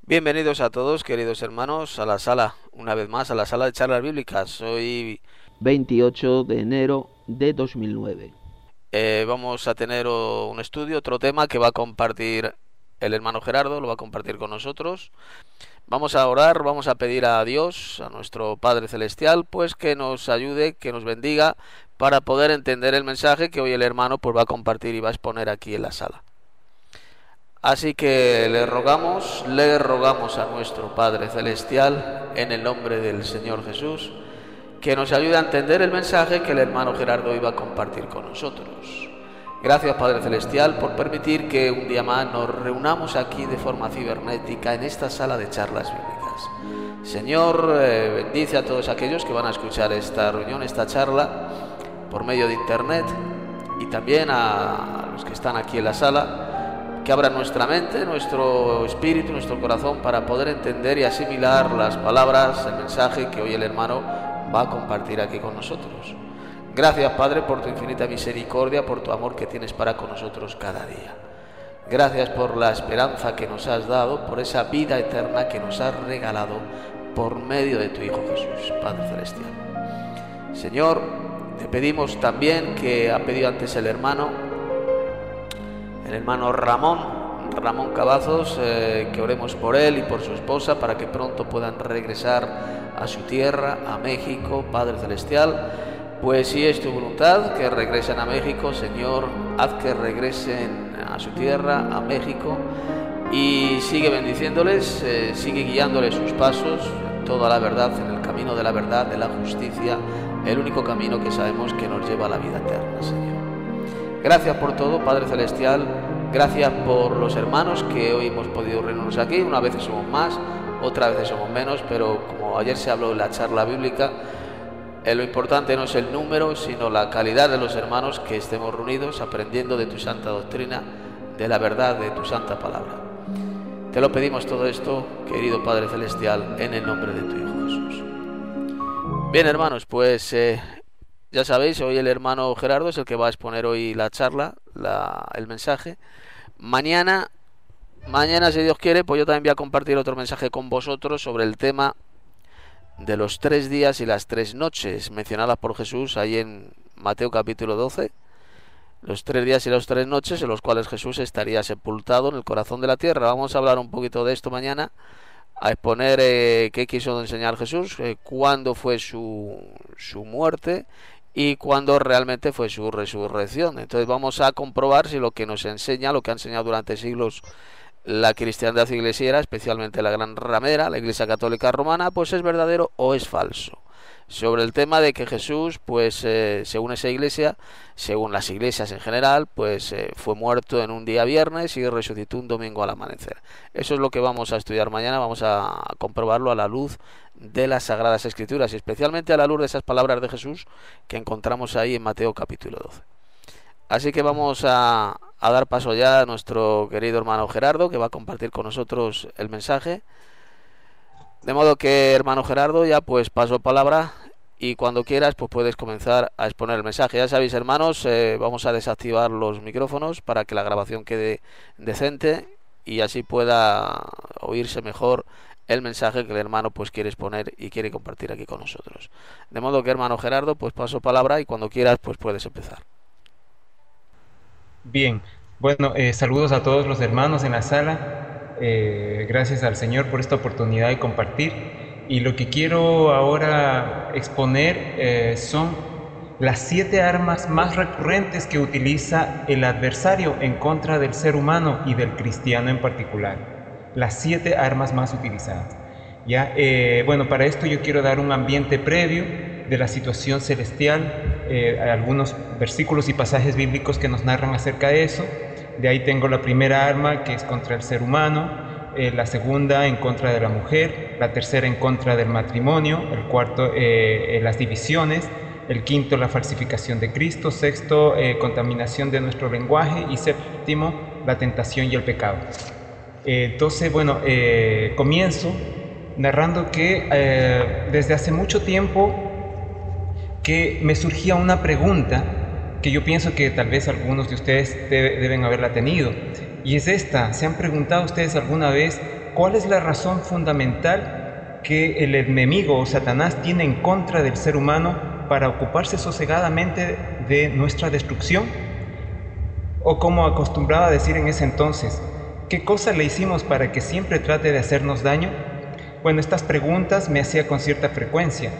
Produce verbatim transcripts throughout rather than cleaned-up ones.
Bienvenidos a todos, queridos hermanos, a la sala, una vez más, a la sala de charlas bíblicas. Hoy veintiocho de enero de dos mil nueve. eh, vamos a tener oh, un estudio, otro tema que va a compartir el hermano Gerardo, lo va a compartir con nosotros. Vamos a orar, vamos a pedir a Dios, a nuestro Padre Celestial, pues que nos ayude, que nos bendiga para poder entender el mensaje que hoy el hermano pues va a compartir y va a exponer aquí en la sala. Así que le rogamos, le rogamos a nuestro Padre Celestial, en el nombre del Señor Jesús, que nos ayude a entender el mensaje que el hermano Gerardo iba a compartir con nosotros. Gracias, Padre Celestial, por permitir que un día más nos reunamos aquí de forma cibernética en esta sala de charlas bíblicas. Señor, eh, bendice a todos aquellos que van a escuchar esta reunión, esta charla, por medio de internet, y también a los que están aquí en la sala, que abra nuestra mente, nuestro espíritu, nuestro corazón para poder entender y asimilar las palabras, el mensaje que hoy el hermano va a compartir aquí con nosotros. Gracias, Padre, por tu infinita misericordia, por tu amor que tienes para con nosotros cada día. Gracias por la esperanza que nos has dado, por esa vida eterna que nos has regalado por medio de tu Hijo Jesús, Padre Celestial. Señor, te pedimos también, que ha pedido antes el hermano, el hermano Ramón, Ramón Cavazos, eh, que oremos por él y por su esposa para que pronto puedan regresar a su tierra, a México. Padre Celestial, pues si es tu voluntad que regresen a México, Señor, haz que regresen a su tierra, a México, y sigue bendiciéndoles, eh, sigue guiándoles sus pasos en toda la verdad, en el camino de la verdad, de la justicia, el único camino que sabemos que nos lleva a la vida eterna, Señor. Gracias por todo, Padre Celestial. Gracias por los hermanos que hoy hemos podido reunirnos aquí. Una vez somos más, otras veces somos menos, pero como ayer se habló en la charla bíblica, eh, lo importante no es el número, sino la calidad de los hermanos que estemos reunidos aprendiendo de tu santa doctrina, de la verdad de tu santa palabra. Te lo pedimos todo esto, querido Padre Celestial, en el nombre de tu Hijo Jesús. Bien, hermanos, pues eh, ya sabéis, hoy el hermano Gerardo es el que va a exponer hoy la charla, la, el mensaje. Mañana, mañana, si Dios quiere, pues yo también voy a compartir otro mensaje con vosotros sobre el tema de los tres días y las tres noches mencionadas por Jesús ahí en Mateo capítulo doce. Los tres días y las tres noches en los cuales Jesús estaría sepultado en el corazón de la tierra. Vamos a hablar un poquito de esto mañana, a exponer eh, qué quiso enseñar Jesús, eh, cuándo fue su, su muerte y cuándo realmente fue su resurrección. Entonces vamos a comprobar si lo que nos enseña, lo que ha enseñado durante siglos la cristiandad iglesiera, especialmente la gran ramera, la Iglesia Católica Romana, pues es verdadero o es falso. Sobre el tema de que Jesús, pues eh, según esa iglesia, según las iglesias en general, pues eh, fue muerto en un día viernes y resucitó un domingo al amanecer. Eso es lo que vamos a estudiar mañana, vamos a comprobarlo a la luz de las Sagradas Escrituras y especialmente a la luz de esas palabras de Jesús que encontramos ahí en Mateo capítulo doce. Así que vamos a, a dar paso ya a nuestro querido hermano Gerardo, que va a compartir con nosotros el mensaje. De modo que, hermano Gerardo, ya pues paso palabra y cuando quieras pues puedes comenzar a exponer el mensaje. Ya sabéis, hermanos, eh, vamos a desactivar los micrófonos para que la grabación quede decente y así pueda oírse mejor el mensaje que el hermano pues quiere exponer y quiere compartir aquí con nosotros. De modo que, hermano Gerardo, pues paso palabra y cuando quieras pues puedes empezar. Bien, bueno, eh, saludos a todos los hermanos en la sala. Eh, gracias al Señor por esta oportunidad de compartir. Y lo que quiero ahora exponer eh, son las siete armas más recurrentes que utiliza el adversario en contra del ser humano y del cristiano en particular. Las siete armas más utilizadas. Ya, eh, bueno, para esto yo quiero dar un ambiente previo de la situación celestial, eh, algunos versículos y pasajes bíblicos que nos narran acerca de eso. De ahí tengo la primera arma, que es contra el ser humano, eh, la segunda en contra de la mujer, la tercera en contra del matrimonio, el cuarto eh, eh, las divisiones, el quinto la falsificación de Cristo, sexto eh, contaminación de nuestro lenguaje y séptimo la tentación y el pecado. Eh, entonces, bueno, eh, comienzo narrando que eh, desde hace mucho tiempo que me surgía una pregunta que yo pienso que tal vez algunos de ustedes debe, deben haberla tenido, y es esta: ¿se han preguntado ustedes alguna vez ¿cuál es la razón fundamental que el enemigo o Satanás tiene en contra del ser humano para ocuparse sosegadamente de nuestra destrucción? O como acostumbraba a decir en ese entonces, ¿qué cosa le hicimos para que siempre trate de hacernos daño? Bueno, estas preguntas me hacía con cierta frecuencia.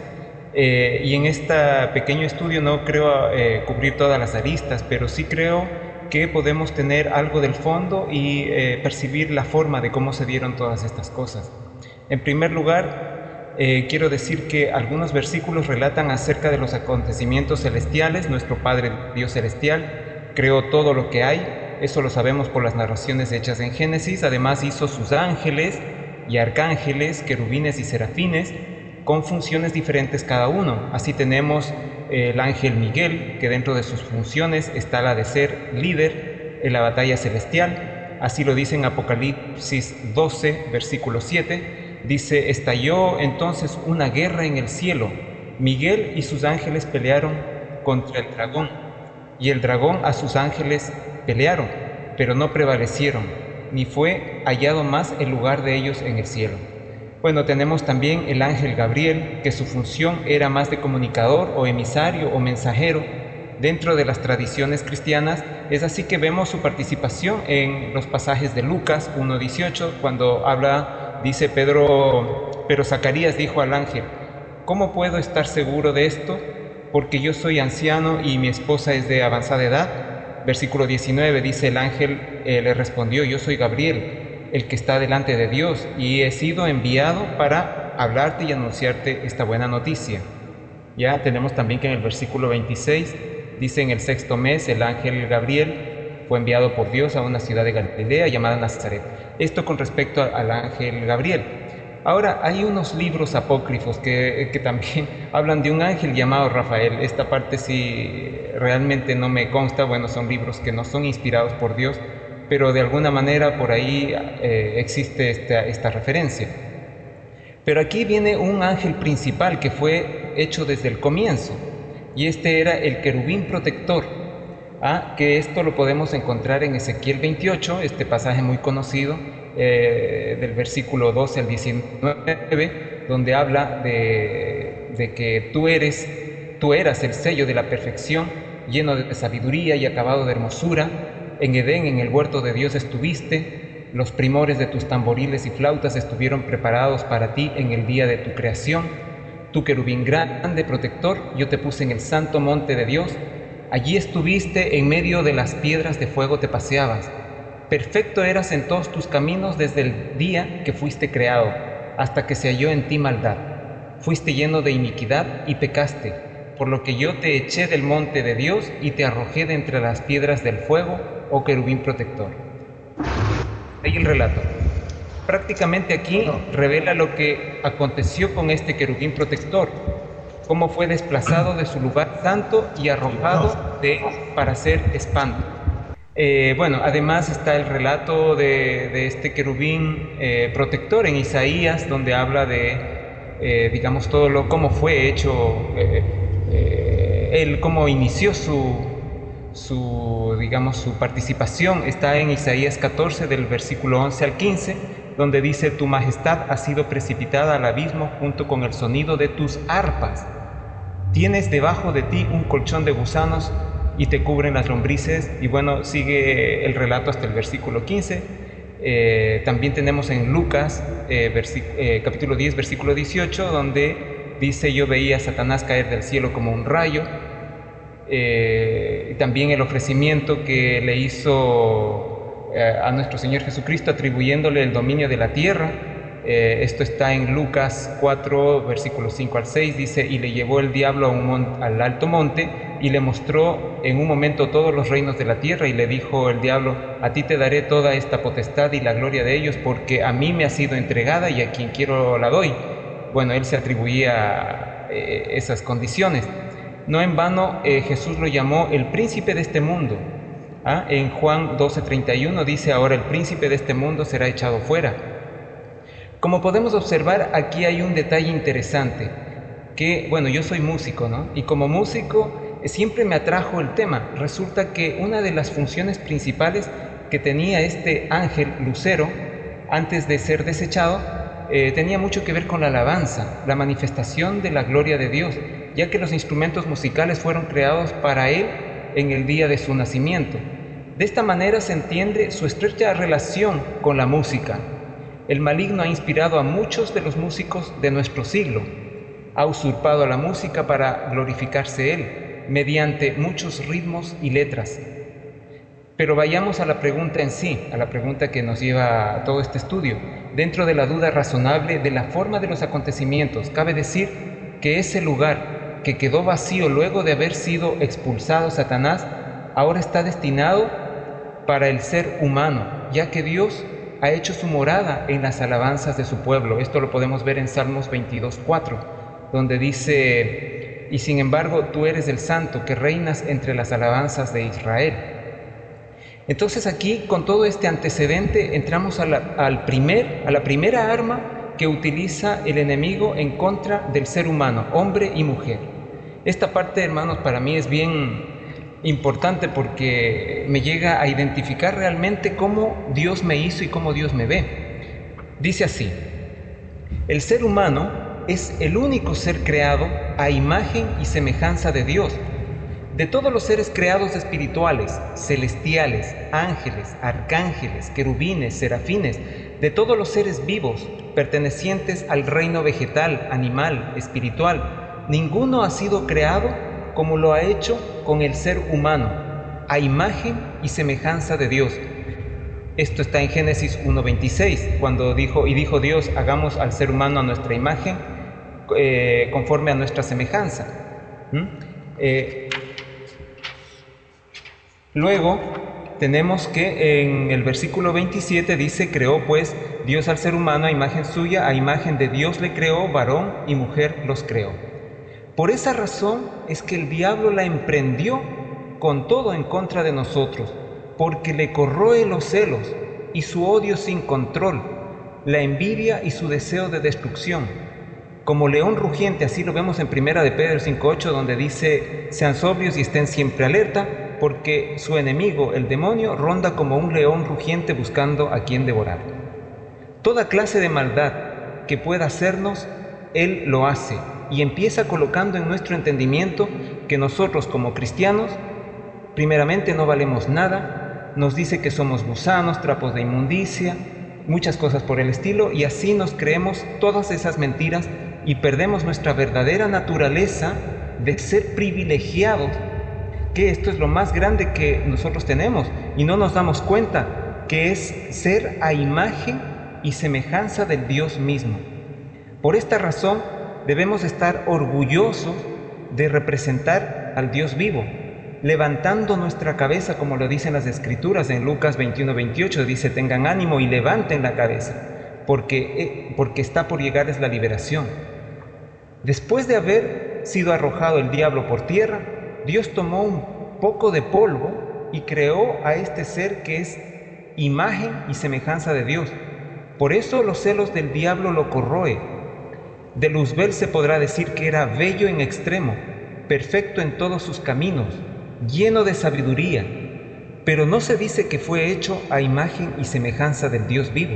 Eh, y en este pequeño estudio no creo eh, cubrir todas las aristas, pero sí creo que podemos tener algo del fondo y eh, percibir la forma de cómo se dieron todas estas cosas. En primer lugar, eh, quiero decir que algunos versículos relatan acerca de los acontecimientos celestiales. Nuestro Padre Dios Celestial creó todo lo que hay, eso lo sabemos por las narraciones hechas en Génesis. Además hizo sus ángeles y arcángeles, querubines y serafines, con funciones diferentes cada uno. Así tenemos eh, el ángel Miguel, que dentro de sus funciones está la de ser líder en la batalla celestial. Así lo dice en Apocalipsis doce, versículo siete. Dice, estalló entonces una guerra en el cielo. Miguel y sus ángeles pelearon contra el dragón, y el dragón a sus ángeles pelearon, pero no prevalecieron, ni fue hallado más el lugar de ellos en el cielo. Bueno, tenemos también el ángel Gabriel, que su función era más de comunicador o emisario o mensajero dentro de las tradiciones cristianas. Es así que vemos su participación en los pasajes de Lucas uno dieciocho, cuando habla, dice Pedro, pero Zacarías dijo al ángel, ¿cómo puedo estar seguro de esto? Porque yo soy anciano y mi esposa es de avanzada edad. Versículo diecinueve dice el ángel, eh, le respondió, yo soy Gabriel, el que está delante de Dios, y he sido enviado para hablarte y anunciarte esta buena noticia. Ya tenemos también que en el versículo veintiséis dice, en el sexto mes el ángel Gabriel fue enviado por Dios a una ciudad de Galilea llamada Nazaret. Esto con respecto al ángel Gabriel. Ahora, hay unos libros apócrifos que, que también hablan de un ángel llamado Rafael. Esta parte sí realmente no me consta. Bueno, son libros que no son inspirados por Dios, pero de alguna manera por ahí eh, existe esta, esta referencia. Pero aquí viene un ángel principal que fue hecho desde el comienzo, y este era el querubín protector, ¿ah? que esto lo podemos encontrar en Ezequiel veintiocho, este pasaje muy conocido, eh, del versículo doce al diecinueve, donde habla de, de que tú eres, tú eras el sello de la perfección, lleno de sabiduría y acabado de hermosura. En Edén, en el huerto de Dios estuviste, los primores de tus tamboriles y flautas estuvieron preparados para ti en el día de tu creación. Tu querubín grande protector, yo te puse en el santo monte de Dios. Allí estuviste, en medio de las piedras de fuego te paseabas. Perfecto eras en todos tus caminos desde el día que fuiste creado, hasta que se halló en ti maldad. Fuiste lleno de iniquidad y pecaste, por lo que yo te eché del monte de Dios y te arrojé de entre las piedras del fuego, oh querubín protector. Ahí el relato. Prácticamente aquí revela lo que aconteció con este querubín protector, cómo fue desplazado de su lugar santo y arrojado de, para hacer espanto. Eh, bueno, además está el relato de, de este querubín eh, protector en Isaías, donde habla de, eh, digamos, todo lo, cómo fue hecho, eh, eh, él, cómo inició su, su, digamos, su participación. Está en Isaías catorce, del versículo once al quince, donde dice, tu majestad ha sido precipitada al abismo junto con el sonido de tus arpas. Tienes debajo de ti un colchón de gusanos y te cubren las lombrices. Y bueno, sigue el relato hasta el versículo quince. Eh, también tenemos en Lucas, eh, eh, capítulo diez, versículo dieciocho, donde dice, yo veía a Satanás caer del cielo como un rayo. Eh, también el ofrecimiento que le hizo eh, a nuestro Señor Jesucristo, atribuyéndole el dominio de la tierra. Eh, esto está en Lucas cuatro, versículos cinco al seis, dice, y le llevó el diablo a un mon- al alto monte, y le mostró en un momento todos los reinos de la tierra, y le dijo el diablo, a ti te daré toda esta potestad y la gloria de ellos, porque a mí me ha sido entregada y a quien quiero la doy. Bueno, él se atribuía eh, esas condiciones. No en vano eh, Jesús lo llamó el príncipe de este mundo. ¿Ah? En Juan doce, treinta y uno dice, ahora el príncipe de este mundo será echado fuera. Como podemos observar, aquí hay un detalle interesante, que, bueno, yo soy músico, ¿no? Y como músico siempre me atrajo el tema. Resulta que una de las funciones principales que tenía este ángel lucero antes de ser desechado, eh, tenía mucho que ver con la alabanza, la manifestación de la gloria de Dios, ya que los instrumentos musicales fueron creados para Él en el día de su nacimiento. De esta manera se entiende su estrecha relación con la música. El maligno ha inspirado a muchos de los músicos de nuestro siglo. Ha usurpado a la música para glorificarse Él, mediante muchos ritmos y letras. Pero vayamos a la pregunta en sí, a la pregunta que nos lleva a todo este estudio. Dentro de la duda razonable de la forma de los acontecimientos, cabe decir que ese lugar que quedó vacío luego de haber sido expulsado Satanás, ahora está destinado para el ser humano, ya que Dios ha hecho su morada en las alabanzas de su pueblo. Esto lo podemos ver en Salmos veintidós, cuatro, donde dice: y sin embargo tú eres el santo que reinas entre las alabanzas de Israel. Entonces aquí, con todo este antecedente, entramos a la, al primer, a la primera arma que utiliza el enemigo en contra del ser humano, hombre y mujer. Esta parte, hermanos, para mí es bien importante porque me llega a identificar realmente cómo Dios me hizo y cómo Dios me ve. Dice así: el ser humano es el único ser creado a imagen y semejanza de Dios. De todos los seres creados espirituales, celestiales, ángeles, arcángeles, querubines, serafines, de todos los seres vivos pertenecientes al reino vegetal, animal, espiritual, ninguno ha sido creado como lo ha hecho con el ser humano, a imagen y semejanza de Dios. Esto está en Génesis uno veintiséis, cuando dijo, y dijo Dios, hagamos al ser humano a nuestra imagen, eh, conforme a nuestra semejanza. ¿Mm? Eh, luego tenemos que en el versículo veintisiete dice: creó pues Dios al ser humano a imagen suya, a imagen de Dios le creó, varón y mujer los creó. Por esa razón es que el diablo la emprendió con todo en contra de nosotros, porque le corroe los celos y su odio sin control, la envidia y su deseo de destrucción. Como león rugiente, así lo vemos en primera de Pedro cinco ocho, donde dice: sean sobrios y estén siempre alerta, porque su enemigo, el demonio, ronda como un león rugiente buscando a quien devorar. Toda clase de maldad que pueda hacernos, él lo hace, y empieza colocando en nuestro entendimiento que nosotros como cristianos, primeramente no valemos nada, nos dice que somos gusanos, trapos de inmundicia, muchas cosas por el estilo, y así nos creemos todas esas mentiras y perdemos nuestra verdadera naturaleza de ser privilegiados, que esto es lo más grande que nosotros tenemos, y no nos damos cuenta que es ser a imagen y semejanza del Dios mismo. Por esta razón, debemos estar orgullosos de representar al Dios vivo, levantando nuestra cabeza, como lo dicen las Escrituras en Lucas veintiuno veintiocho, dice: tengan ánimo y levanten la cabeza, porque, porque está por llegarles la liberación. Después de haber sido arrojado el diablo por tierra, Dios tomó un poco de polvo y creó a este ser que es imagen y semejanza de Dios. Por eso los celos del diablo lo corroe. De Luzbel se podrá decir que era bello en extremo, perfecto en todos sus caminos, lleno de sabiduría, pero no se dice que fue hecho a imagen y semejanza del Dios vivo.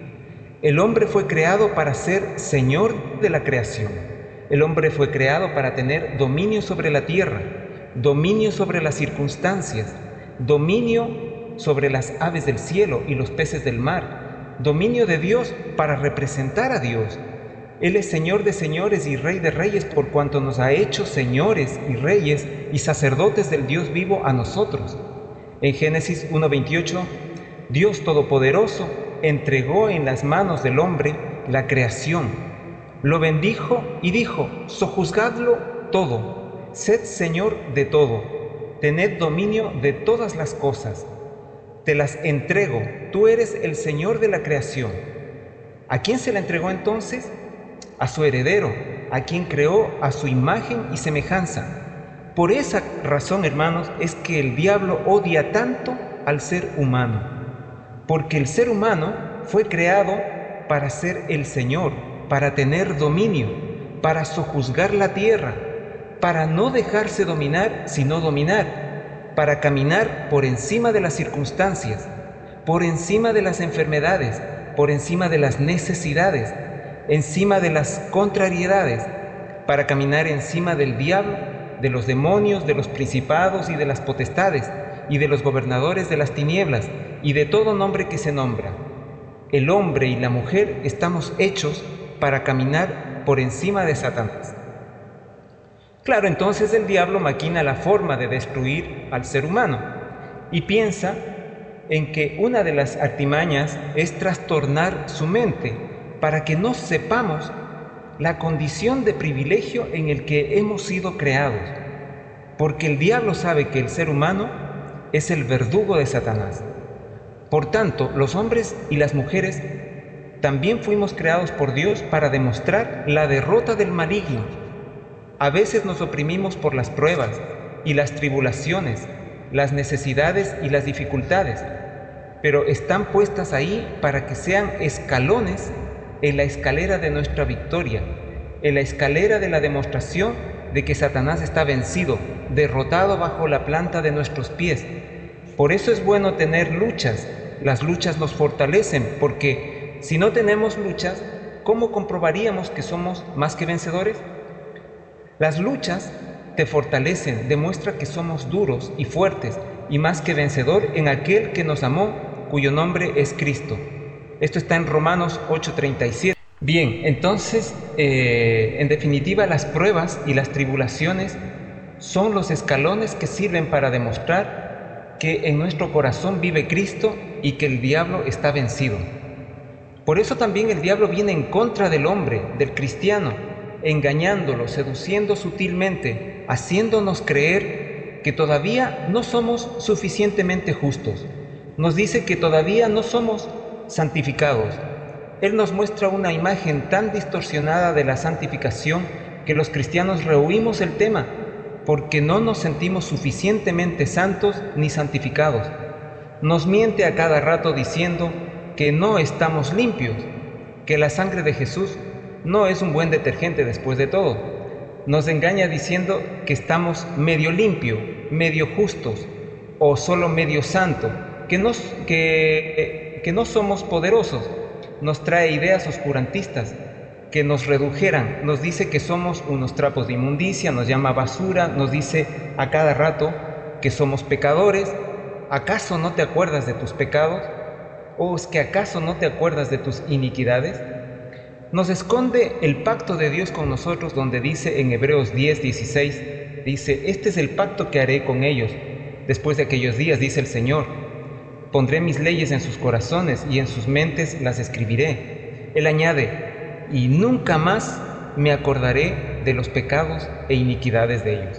El hombre fue creado para ser señor de la creación. El hombre fue creado para tener dominio sobre la tierra, dominio sobre las circunstancias, dominio sobre las aves del cielo y los peces del mar, dominio de Dios para representar a Dios. Él es Señor de señores y Rey de reyes, por cuanto nos ha hecho señores y reyes y sacerdotes del Dios vivo a nosotros. En Génesis uno veintiocho, Dios Todopoderoso entregó en las manos del hombre la creación. Lo bendijo y dijo: sojuzgadlo todo, sed Señor de todo, tened dominio de todas las cosas. Te las entrego, tú eres el Señor de la creación. ¿A quién se la entregó entonces? A su heredero, a quien creó a su imagen y semejanza. Por esa razón, hermanos, es que el diablo odia tanto al ser humano, porque el ser humano fue creado para ser el Señor, para tener dominio, para sojuzgar la tierra, para no dejarse dominar, sino dominar, para caminar por encima de las circunstancias, por encima de las enfermedades, por encima de las necesidades, encima de las contrariedades, para caminar encima del diablo, de los demonios, de los principados y de las potestades, y de los gobernadores de las tinieblas, y de todo nombre que se nombra. El hombre y la mujer estamos hechos para caminar por encima de Satanás. Claro, entonces el diablo maquina la forma de destruir al ser humano y piensa en que una de las artimañas es trastornar su mente para que no sepamos la condición de privilegio en el que hemos sido creados, porque el diablo sabe que el ser humano es el verdugo de Satanás. Por tanto, los hombres y las mujeres también fuimos creados por Dios para demostrar la derrota del maligno. A veces nos oprimimos por las pruebas y las tribulaciones, las necesidades y las dificultades, pero están puestas ahí para que sean escalones en la escalera de nuestra victoria, en la escalera de la demostración de que Satanás está vencido, derrotado bajo la planta de nuestros pies. Por eso es bueno tener luchas. Las luchas nos fortalecen, porque si no tenemos luchas, ¿cómo comprobaríamos que somos más que vencedores? Las luchas te fortalecen, demuestra que somos duros y fuertes y más que vencedor en aquel que nos amó, cuyo nombre es Cristo. Esto está en Romanos ocho treinta y siete. Bien, entonces, eh, en definitiva, las pruebas y las tribulaciones son los escalones que sirven para demostrar que en nuestro corazón vive Cristo y que el diablo está vencido. Por eso también el diablo viene en contra del hombre, del cristiano, engañándolo, seduciendo sutilmente, haciéndonos creer que todavía no somos suficientemente justos. Nos dice que todavía no somos santificados. Él nos muestra una imagen tan distorsionada de la santificación que los cristianos rehuimos el tema porque no nos sentimos suficientemente santos ni santificados. Nos miente a cada rato diciendo que no estamos limpios, que la sangre de Jesús no es un buen detergente después de todo. Nos engaña diciendo que estamos medio limpio, medio justos o solo medio santo, que, nos, que, que no somos poderosos. Nos trae ideas oscurantistas que nos redujeran, nos dice que somos unos trapos de inmundicia, nos llama basura, nos dice a cada rato que somos pecadores. ¿Acaso no te acuerdas de tus pecados? ¿O es que acaso no te acuerdas de tus iniquidades? Nos esconde el pacto de Dios con nosotros, donde dice en Hebreos diez, dieciséis, dice: este es el pacto que haré con ellos después de aquellos días, dice el Señor. Pondré mis leyes en sus corazones y en sus mentes las escribiré. Él añade: y nunca más me acordaré de los pecados e iniquidades de ellos.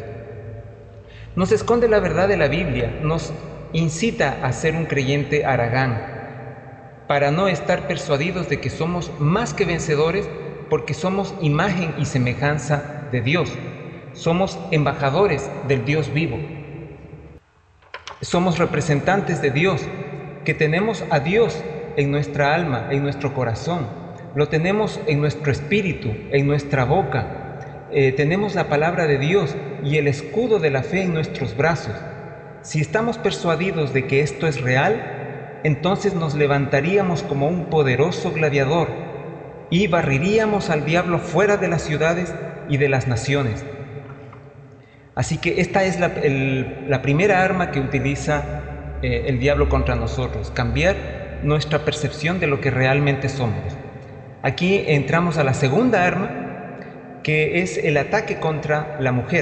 Nos esconde la verdad de la Biblia, nos incita a ser un creyente haragán, para no estar persuadidos de que somos más que vencedores, porque somos imagen y semejanza de Dios. Somos embajadores del Dios vivo. Somos representantes de Dios, que tenemos a Dios en nuestra alma, en nuestro corazón. Lo tenemos en nuestro espíritu, en nuestra boca. Eh, tenemos la palabra de Dios y el escudo de la fe en nuestros brazos. Si estamos persuadidos de que esto es real, entonces nos levantaríamos como un poderoso gladiador y barreríamos al diablo fuera de las ciudades y de las naciones. Así que esta es la, el, la primera arma que utiliza eh, el diablo contra nosotros: cambiar nuestra percepción de lo que realmente somos. Aquí entramos a la segunda arma, que es el ataque contra la mujer.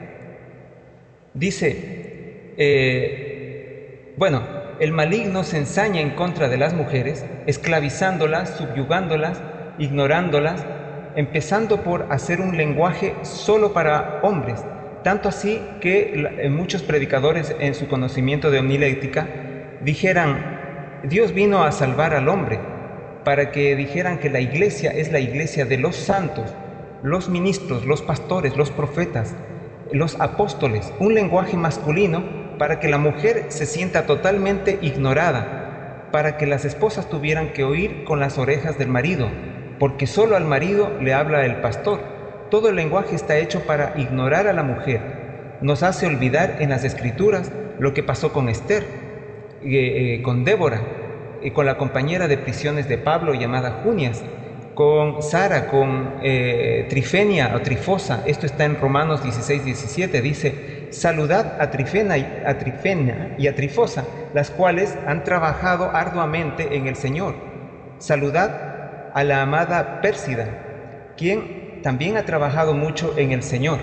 Dice, eh, bueno, el maligno se ensaña en contra de las mujeres, esclavizándolas, subyugándolas, ignorándolas, empezando por hacer un lenguaje solo para hombres. Tanto así que muchos predicadores en su conocimiento de homilética dijeran: Dios vino a salvar al hombre, para que dijeran que la iglesia es la iglesia de los santos, los ministros, los pastores, los profetas, los apóstoles, un lenguaje masculino para que la mujer se sienta totalmente ignorada, para que las esposas tuvieran que oír con las orejas del marido, porque solo al marido le habla el pastor. Todo el lenguaje está hecho para ignorar a la mujer. Nos hace olvidar en las Escrituras lo que pasó con Esther, eh, eh, con Débora, eh, con la compañera de prisiones de Pablo llamada Junias, con Sara, con eh, Trifenia o Trifosa. Esto está en Romanos dieciséis, diecisiete, dice: saludad a Trifena, y, a Trifena y a Trifosa, las cuales han trabajado arduamente en el Señor. Saludad a la amada Pérsida, quien también ha trabajado mucho en el Señor.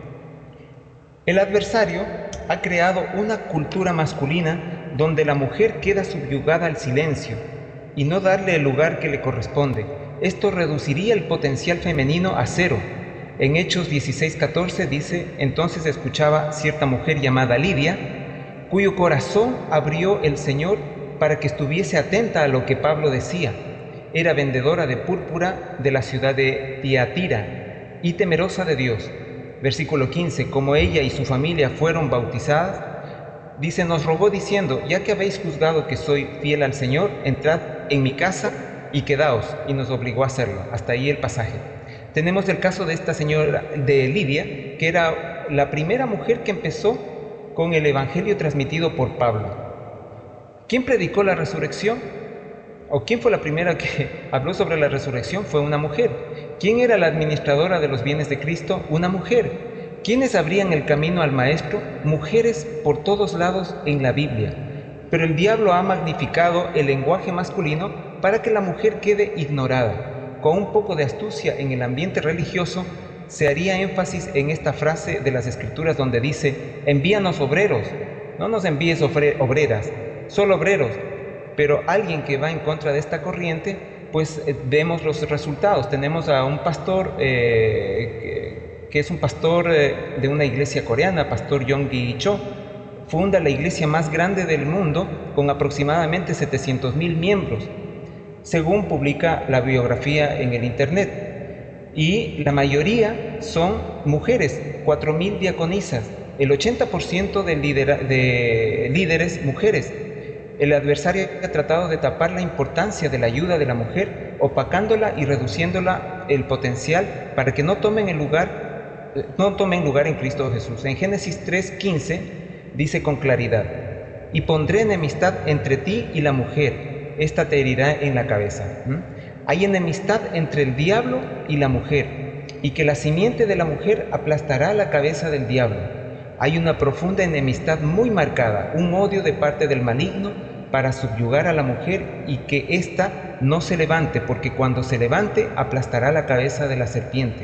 El adversario ha creado una cultura masculina donde la mujer queda subyugada al silencio y no darle el lugar que le corresponde. Esto reduciría el potencial femenino a cero. En Hechos dieciséis, catorce dice: entonces escuchaba cierta mujer llamada Lidia, cuyo corazón abrió el Señor para que estuviese atenta a lo que Pablo decía. Era vendedora de púrpura de la ciudad de Tiatira y temerosa de Dios. Versículo quince, como ella y su familia fueron bautizadas, dice, nos rogó diciendo: ya que habéis juzgado que soy fiel al Señor, entrad en mi casa y quedaos, y nos obligó a hacerlo. Hasta ahí el pasaje. Tenemos el caso de esta señora de Lidia, que era la primera mujer que empezó con el evangelio transmitido por Pablo. ¿Quién predicó la resurrección? ¿O quién fue la primera que habló sobre la resurrección? Fue una mujer. ¿Quién era la administradora de los bienes de Cristo? Una mujer. ¿Quiénes abrían el camino al Maestro? Mujeres por todos lados en la Biblia. Pero el diablo ha magnificado el lenguaje masculino para que la mujer quede ignorada. Con un poco de astucia en el ambiente religioso, se haría énfasis en esta frase de las Escrituras donde dice: envíanos obreros, no nos envíes obreras, solo obreros. Pero alguien que va en contra de esta corriente, pues eh, vemos los resultados. Tenemos a un pastor eh, que, que es un pastor eh, de una iglesia coreana, pastor Yonggi Cho. Funda la iglesia más grande del mundo con aproximadamente setecientos mil miembros, según publica la biografía en el internet. Y la mayoría son mujeres, cuatro mil diaconisas, el ochenta por ciento de, lidera, de líderes mujeres. El adversario ha tratado de tapar la importancia de la ayuda de la mujer, opacándola y reduciéndola el potencial para que no tomen el lugar, no tomen lugar en Cristo Jesús. En Génesis tres, quince dice con claridad: y pondré enemistad entre ti y la mujer, esta te herirá en la cabeza. ¿Mm? Hay enemistad entre el diablo y la mujer, y que la simiente de la mujer aplastará la cabeza del diablo. Hay una profunda enemistad muy marcada, un odio de parte del maligno para subyugar a la mujer y que ésta no se levante, porque cuando se levante aplastará la cabeza de la serpiente.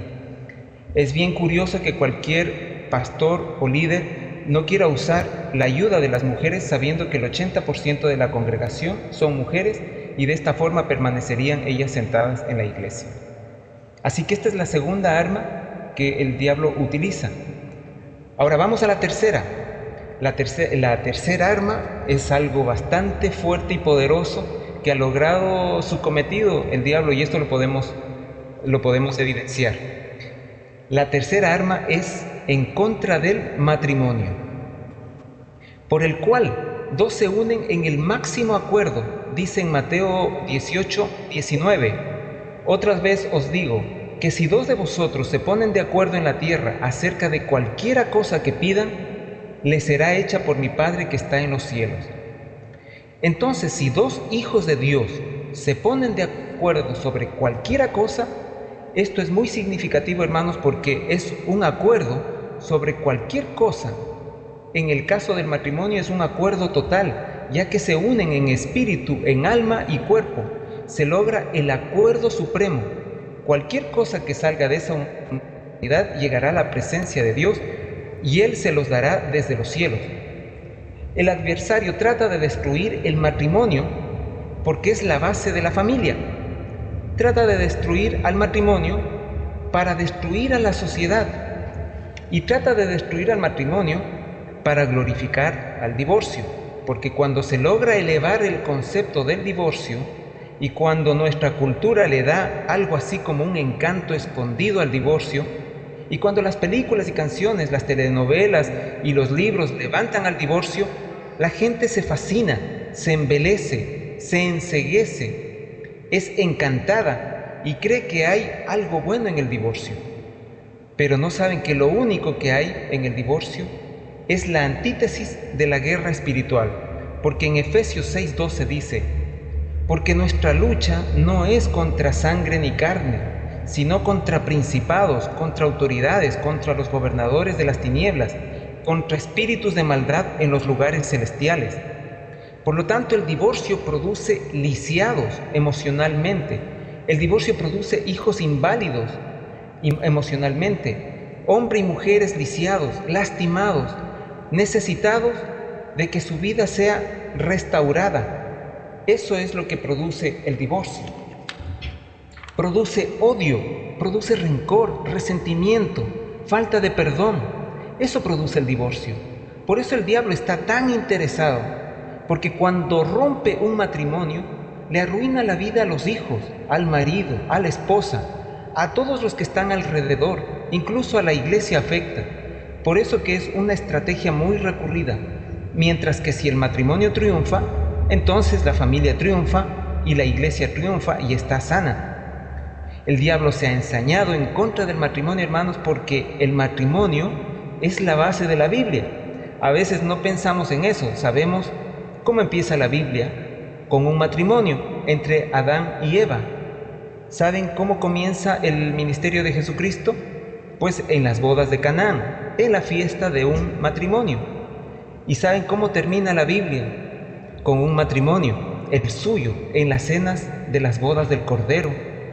Es bien curioso que cualquier pastor o líder no quiera usar la ayuda de las mujeres, sabiendo que el ochenta por ciento de la congregación son mujeres y de esta forma permanecerían ellas sentadas en la iglesia. Así que esta es la segunda arma que el diablo utiliza. Ahora vamos a la tercera. La, tercer, la tercera arma es algo bastante fuerte y poderoso que ha logrado su cometido el diablo, y esto lo podemos, lo podemos evidenciar. La tercera arma es en contra del matrimonio, por el cual dos se unen en el máximo acuerdo, dice en Mateo dieciocho, diecinueve. Otra vez os digo que si dos de vosotros se ponen de acuerdo en la tierra acerca de cualquiera cosa que pidan, les será hecha por mi Padre que está en los cielos. Entonces, si dos hijos de Dios se ponen de acuerdo sobre cualquiera cosa, esto es muy significativo, hermanos, porque es un acuerdo sobre cualquier cosa. En el caso del matrimonio es un acuerdo total, ya que se unen en espíritu, en alma y cuerpo. Se logra el acuerdo supremo. Cualquier cosa que salga de esa unidad llegará a la presencia de Dios y Él se los dará desde los cielos. El adversario trata de destruir el matrimonio porque es la base de la familia. Trata de destruir al matrimonio para destruir a la sociedad, y trata de destruir al matrimonio para glorificar al divorcio, porque cuando se logra elevar el concepto del divorcio y cuando nuestra cultura le da algo así como un encanto escondido al divorcio, y cuando las películas y canciones, las telenovelas y los libros levantan al divorcio, la gente se fascina, se embelece, se enceguece, es encantada y cree que hay algo bueno en el divorcio. Pero no saben que lo único que hay en el divorcio es la antítesis de la guerra espiritual, porque en Efesios seis doce dice: porque nuestra lucha no es contra sangre ni carne, sino contra principados, contra autoridades, contra los gobernadores de las tinieblas, contra espíritus de maldad en los lugares celestiales. Por lo tanto, el divorcio produce lisiados emocionalmente. El divorcio produce hijos inválidos emocionalmente, hombres y mujeres lisiados, lastimados, necesitados de que su vida sea restaurada. Eso es lo que produce el divorcio. Produce odio, produce rencor, resentimiento, falta de perdón. Eso produce el divorcio. Por eso el diablo está tan interesado, porque cuando rompe un matrimonio, le arruina la vida a los hijos, al marido, a la esposa, a todos los que están alrededor, incluso a la iglesia afecta. Por eso que es una estrategia muy recurrida. Mientras que si el matrimonio triunfa, entonces la familia triunfa y la iglesia triunfa y está sana. El diablo se ha ensañado en contra del matrimonio, hermanos, porque el matrimonio es la base de la Biblia. A veces no pensamos en eso. Sabemos cómo empieza la Biblia, con un matrimonio entre Adán y Eva. ¿Saben cómo comienza el ministerio de Jesucristo? Pues en las bodas de Canaán, en la fiesta de un matrimonio. ¿Y saben cómo termina la Biblia? Con un matrimonio, el suyo, en las cenas de las bodas del Cordero.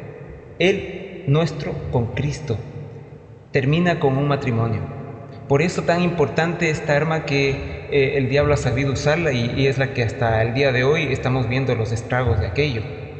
Él, nuestro, con Cristo, termina con un matrimonio. Por eso tan importante esta arma que eh, el diablo ha sabido usarla y, y es la que hasta el día de hoy estamos viendo los estragos de aquello.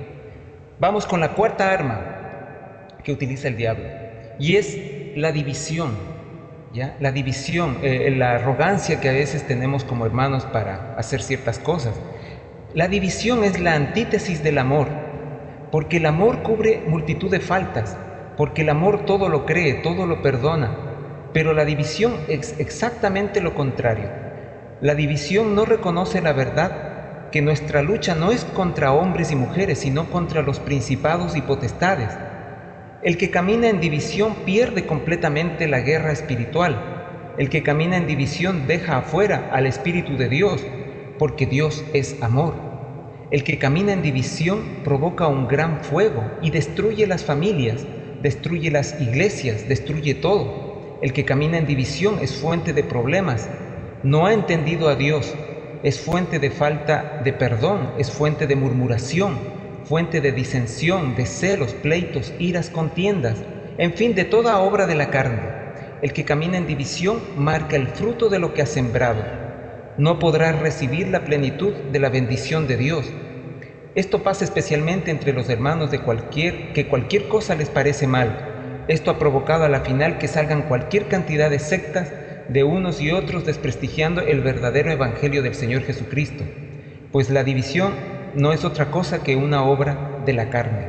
Vamos con la cuarta arma que utiliza el diablo, y es la división, ¿ya? La división, eh, la arrogancia que a veces tenemos como hermanos para hacer ciertas cosas. La división es la antítesis del amor, porque el amor cubre multitud de faltas, porque el amor todo lo cree, todo lo perdona, pero la división es exactamente lo contrario. La división no reconoce la verdad, que nuestra lucha no es contra hombres y mujeres, sino contra los principados y potestades. El que camina en división pierde completamente la guerra espiritual. El que camina en división deja afuera al Espíritu de Dios, porque Dios es amor. El que camina en división provoca un gran fuego y destruye las familias, destruye las iglesias, destruye todo. El que camina en división es fuente de problemas, no ha entendido a Dios, es fuente de falta de perdón, es fuente de murmuración, fuente de disensión, de celos, pleitos, iras, contiendas, en fin, de toda obra de la carne. El que camina en división marca el fruto de lo que ha sembrado. No podrá recibir la plenitud de la bendición de Dios. Esto pasa especialmente entre los hermanos de cualquier, que cualquier cosa les parece mal. Esto ha provocado a la final que salgan cualquier cantidad de sectas de unos y otros desprestigiando el verdadero evangelio del Señor Jesucristo, pues la división no es otra cosa que una obra de la carne.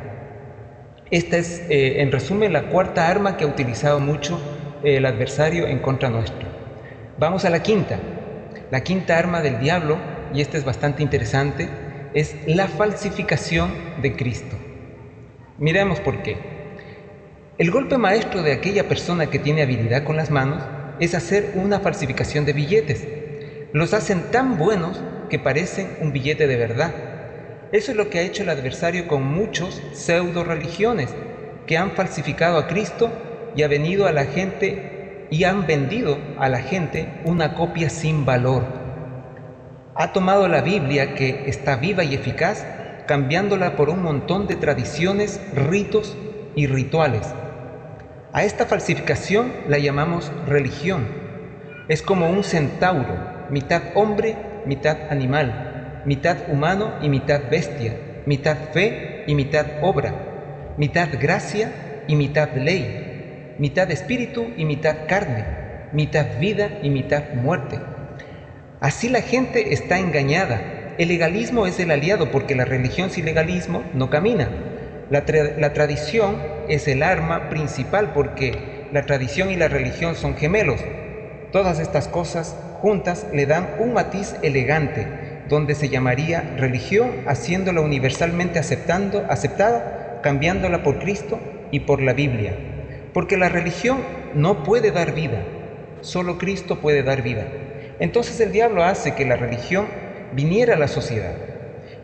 Esta es, eh, en resumen, la cuarta arma que ha utilizado mucho eh, el adversario en contra nuestro. Vamos a la quinta. La quinta arma del diablo, y esta es bastante interesante, es la falsificación de Cristo. Miremos por qué. El golpe maestro de aquella persona que tiene habilidad con las manos es hacer una falsificación de billetes. Los hacen tan buenos que parecen un billete de verdad. Eso es lo que ha hecho el adversario con muchos pseudo religiones que han falsificado a Cristo y ha venido a la gente y han vendido a la gente una copia sin valor. Ha tomado la Biblia, que está viva y eficaz, cambiándola por un montón de tradiciones, ritos y rituales. A esta falsificación la llamamos religión. Es como un centauro, mitad hombre, mitad animal, mitad humano y mitad bestia, mitad fe y mitad obra, mitad gracia y mitad ley, mitad espíritu y mitad carne, mitad vida y mitad muerte. Así la gente está engañada. El legalismo es el aliado, porque la religión sin legalismo no camina. La, tra la tradición es el arma principal, porque la tradición y la religión son gemelos. Todas estas cosas juntas le dan un matiz elegante, donde se llamaría religión, haciéndola universalmente aceptando, aceptada, cambiándola por Cristo y por la Biblia. Porque la religión no puede dar vida, solo Cristo puede dar vida. Entonces el diablo hace que la religión viniera a la sociedad.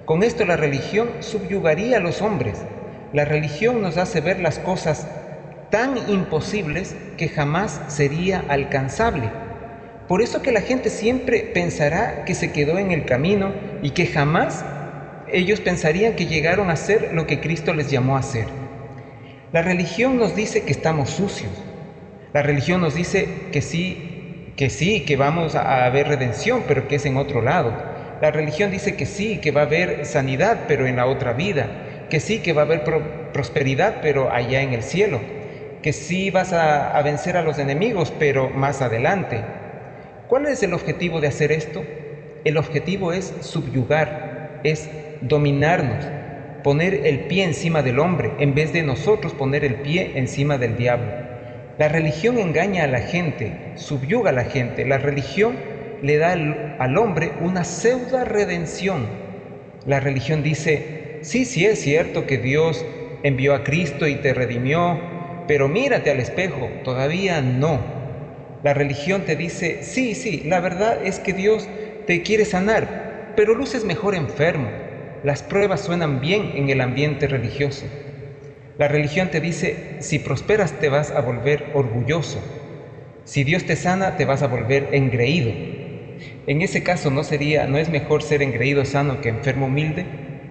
Con esto la religión subyugaría a los hombres. La religión nos hace ver las cosas tan imposibles que jamás sería alcanzable. Por eso que la gente siempre pensará que se quedó en el camino y que jamás ellos pensarían que llegaron a ser lo que Cristo les llamó a ser. La religión nos dice que estamos sucios. La religión nos dice que sí, que sí, que vamos a haber redención, pero que es en otro lado. La religión dice que sí, que va a haber sanidad, pero en la otra vida. Que sí, que va a haber pro- prosperidad, pero allá en el cielo. Que sí vas a, a vencer a los enemigos, pero más adelante. ¿Cuál es el objetivo de hacer esto? El objetivo es subyugar, es dominarnos, poner el pie encima del hombre, en vez de nosotros poner el pie encima del diablo. La religión engaña a la gente, subyuga a la gente. La religión le da al, al hombre una pseudo redención. La religión dice, sí, sí es cierto que Dios envió a Cristo y te redimió, pero mírate al espejo, todavía no. La religión te dice, sí, sí, la verdad es que Dios te quiere sanar, pero luces mejor enfermo. Las pruebas suenan bien en el ambiente religioso. La religión te dice, si prosperas te vas a volver orgulloso. Si Dios te sana, te vas a volver engreído. En ese caso, ¿no sería, no es mejor ser engreído sano que enfermo humilde?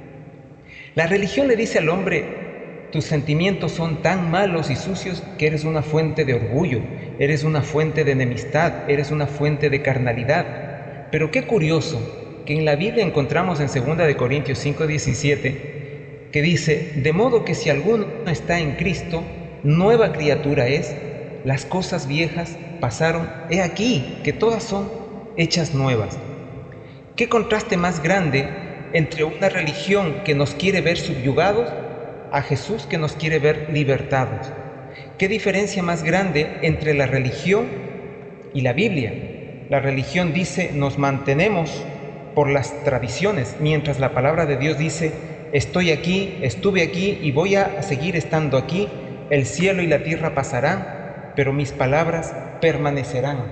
La religión le dice al hombre, tus sentimientos son tan malos y sucios que eres una fuente de orgullo, eres una fuente de enemistad, eres una fuente de carnalidad. Pero qué curioso que en la Biblia encontramos en segunda de Corintios cinco diecisiete que dice, de modo que si alguno está en Cristo, nueva criatura es, las cosas viejas pasaron, he aquí que todas son hechas nuevas. ¿Qué contraste más grande entre una religión que nos quiere ver subyugados a Jesús que nos quiere ver libertados? ¿Qué diferencia más grande entre la religión y la Biblia? La religión dice, nos mantenemos por las tradiciones, mientras la palabra de Dios dice, estoy aquí, estuve aquí y voy a seguir estando aquí, el cielo y la tierra pasarán, pero mis palabras permanecerán.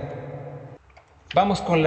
Vamos con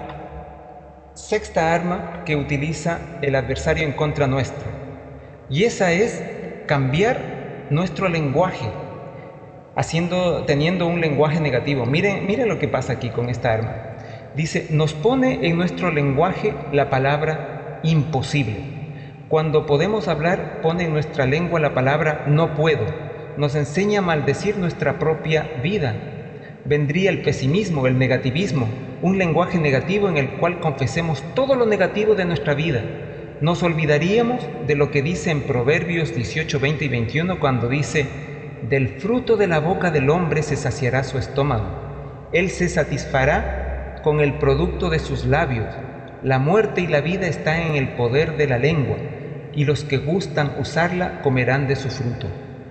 la sexta arma que utiliza el adversario en contra nuestra, y esa es cambiar nuestro lenguaje, haciendo, teniendo un lenguaje negativo. Miren, miren lo que pasa aquí con esta arma. Dice, nos pone en nuestro lenguaje la palabra imposible. Cuando podemos hablar, pone en nuestra lengua la palabra no puedo. Nos enseña a maldecir nuestra propia vida. Vendría el pesimismo, el negativismo, un lenguaje negativo en el cual confesemos todo lo negativo de nuestra vida. Nos olvidaríamos de lo que dice en Proverbios dieciocho, veinte y veintiuno cuando dice, del fruto de la boca del hombre se saciará su estómago. Él se satisfará con el producto de sus labios. La muerte y la vida están en el poder de la lengua, y los que gustan usarla comerán de su fruto.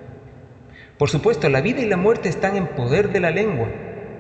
Por supuesto, la vida y la muerte están en poder de la lengua,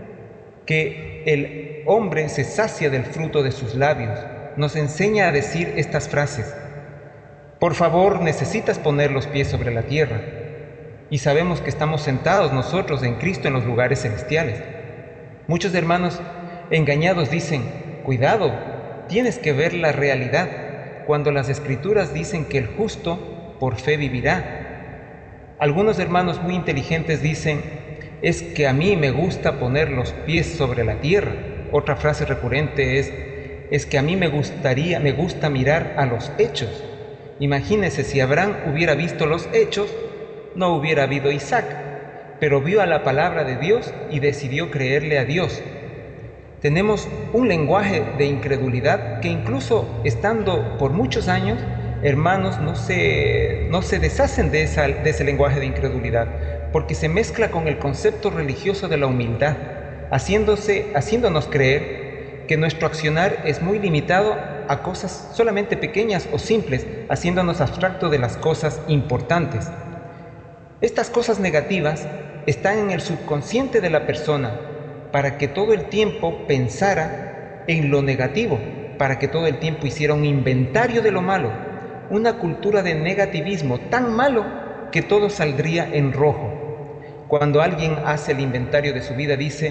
que el hombre se sacia del fruto de sus labios. Nos enseña a decir estas frases. Por favor, necesitas poner los pies sobre la tierra. Y sabemos que estamos sentados nosotros en Cristo en los lugares celestiales. Muchos hermanos engañados dicen, cuidado, tienes que ver la realidad, cuando las Escrituras dicen que el justo por fe vivirá. Algunos hermanos muy inteligentes dicen, es que a mí me gusta poner los pies sobre la tierra. Otra frase recurrente es, es que a mí me gustaría, me gusta mirar a los hechos. Imagínense, si Abraham hubiera visto los hechos, no hubiera habido Isaac, pero vio a la palabra de Dios y decidió creerle a Dios. Tenemos un lenguaje de incredulidad que incluso estando por muchos años, hermanos no se, no se deshacen de, esa, de ese lenguaje de incredulidad, porque se mezcla con el concepto religioso de la humildad, haciéndose, haciéndonos creer que nuestro accionar es muy limitado a cosas solamente pequeñas o simples, haciéndonos abstracto de las cosas importantes. Estas cosas negativas están en el subconsciente de la persona, para que todo el tiempo pensara en lo negativo, para que todo el tiempo hiciera un inventario de lo malo, una cultura de negativismo tan malo que todo saldría en rojo. Cuando alguien hace el inventario de su vida dice,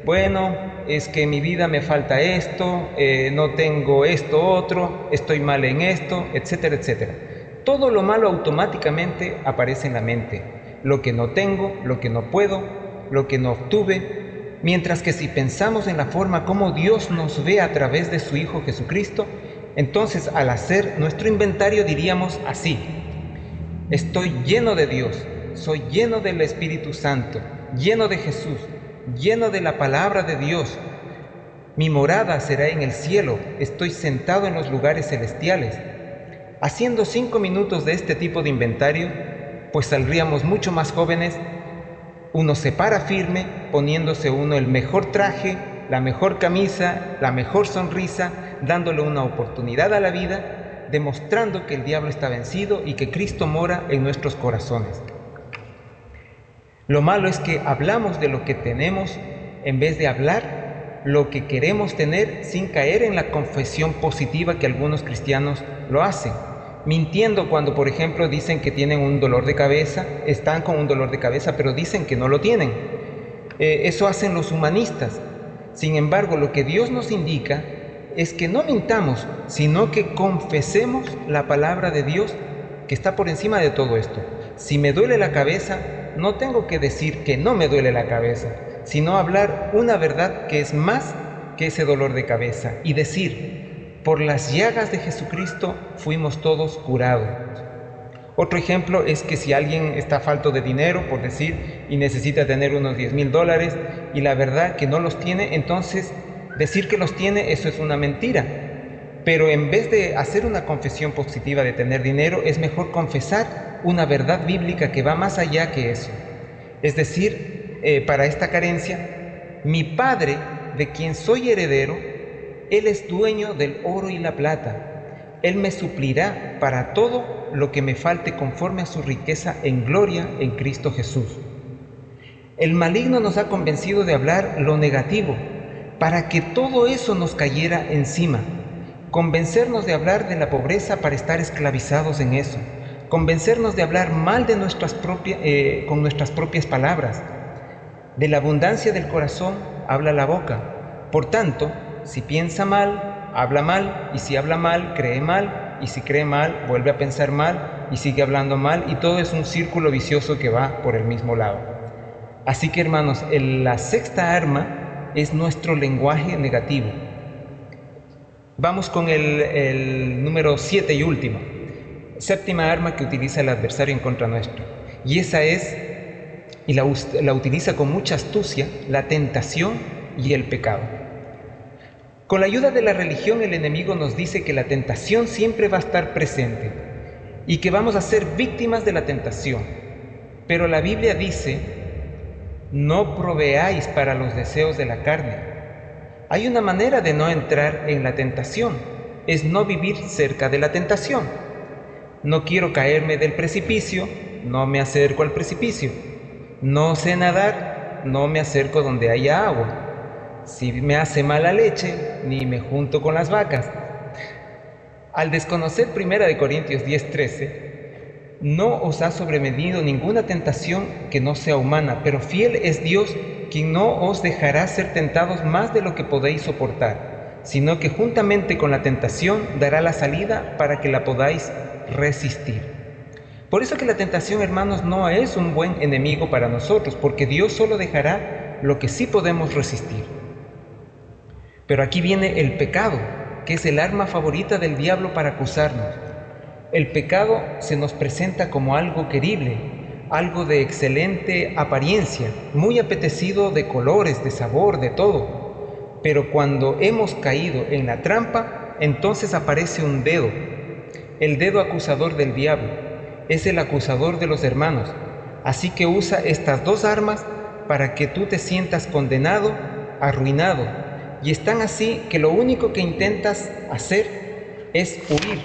bueno, es que en mi vida me falta esto, eh, no tengo esto otro, estoy mal en esto, etcétera, etcétera. Todo lo malo automáticamente aparece en la mente. Lo que no tengo, lo que no puedo, lo que no obtuve. Mientras que si pensamos en la forma como Dios nos ve a través de su Hijo Jesucristo, entonces al hacer nuestro inventario diríamos así: estoy lleno de Dios, soy lleno del Espíritu Santo, lleno de Jesús, lleno de la palabra de Dios. Mi morada será en el cielo, estoy sentado en los lugares celestiales. Haciendo cinco minutos de este tipo de inventario, pues saldríamos mucho más jóvenes. Uno se para firme, poniéndose uno el mejor traje, la mejor camisa, la mejor sonrisa, dándole una oportunidad a la vida, demostrando que el diablo está vencido y que Cristo mora en nuestros corazones. Lo malo es que hablamos de lo que tenemos en vez de hablar lo que queremos tener, sin caer en la confesión positiva que algunos cristianos lo hacen, mintiendo cuando, por ejemplo, dicen que tienen un dolor de cabeza, están con un dolor de cabeza, pero dicen que no lo tienen. Eh, eso hacen los humanistas. Sin embargo, lo que Dios nos indica es que no mintamos, sino que confesemos la palabra de Dios, que está por encima de todo esto. Si me duele la cabeza, no tengo que decir que no me duele la cabeza, sino hablar una verdad que es más que ese dolor de cabeza y decir: por las llagas de Jesucristo fuimos todos curados. Otro ejemplo es que si alguien está falto de dinero, por decir, y necesita tener unos diez mil dólares y la verdad que no los tiene, entonces decir que los tiene, eso es una mentira. Pero en vez de hacer una confesión positiva de tener dinero, es mejor confesar una verdad bíblica que va más allá que eso. Es decir, eh, para esta carencia, mi Padre, de quien soy heredero, Él es dueño del oro y la plata. Él me suplirá para todo lo que me falte conforme a su riqueza en gloria en Cristo Jesús. El maligno nos ha convencido de hablar lo negativo, para que todo eso nos cayera encima. Convencernos de hablar de la pobreza para estar esclavizados en eso. Convencernos de hablar mal de nuestras propias, eh, con nuestras propias palabras. De la abundancia del corazón habla la boca. Por tanto, si piensa mal, habla mal, y si habla mal, cree mal, y si cree mal, vuelve a pensar mal, y sigue hablando mal, y todo es un círculo vicioso que va por el mismo lado. Así que, hermanos, el, la sexta arma es nuestro lenguaje negativo. Vamos con el, el número siete y último. Séptima arma que utiliza el adversario en contra nuestro. Y esa es, y la, la utiliza con mucha astucia, la tentación y el pecado. Con la ayuda de la religión, el enemigo nos dice que la tentación siempre va a estar presente y que vamos a ser víctimas de la tentación. Pero la Biblia dice: no proveáis para los deseos de la carne. Hay una manera de no entrar en la tentación, es no vivir cerca de la tentación. No quiero caerme del precipicio, no me acerco al precipicio. No sé nadar, no me acerco donde haya agua. Si me hace mala leche, ni me junto con las vacas. Al desconocer primera de Corintios diez trece, no os ha sobrevenido ninguna tentación que no sea humana, pero fiel es Dios, quien no os dejará ser tentados más de lo que podéis soportar, sino que juntamente con la tentación dará la salida para que la podáis resistir. Por eso que la tentación, hermanos, no es un buen enemigo para nosotros, porque Dios solo dejará lo que sí podemos resistir. Pero aquí viene el pecado, que es el arma favorita del diablo para acusarnos. El pecado se nos presenta como algo querible, algo de excelente apariencia, muy apetecido de colores, de sabor, de todo. Pero cuando hemos caído en la trampa, entonces aparece un dedo, el dedo acusador del diablo. Es el acusador de los hermanos. Así que usa estas dos armas para que tú te sientas condenado, arruinado. Y están así que lo único que intentas hacer es huir.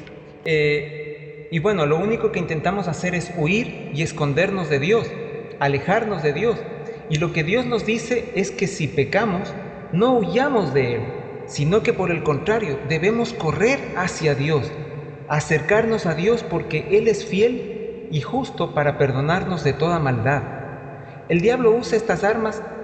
Eh, y bueno, lo único que intentamos hacer es huir y escondernos de Dios, alejarnos de Dios. Y lo que Dios nos dice es que si pecamos, no huyamos de Él, sino que por el contrario, debemos correr hacia Dios, acercarnos a Dios, porque Él es fiel y justo para perdonarnos de toda maldad. El diablo usa estas armas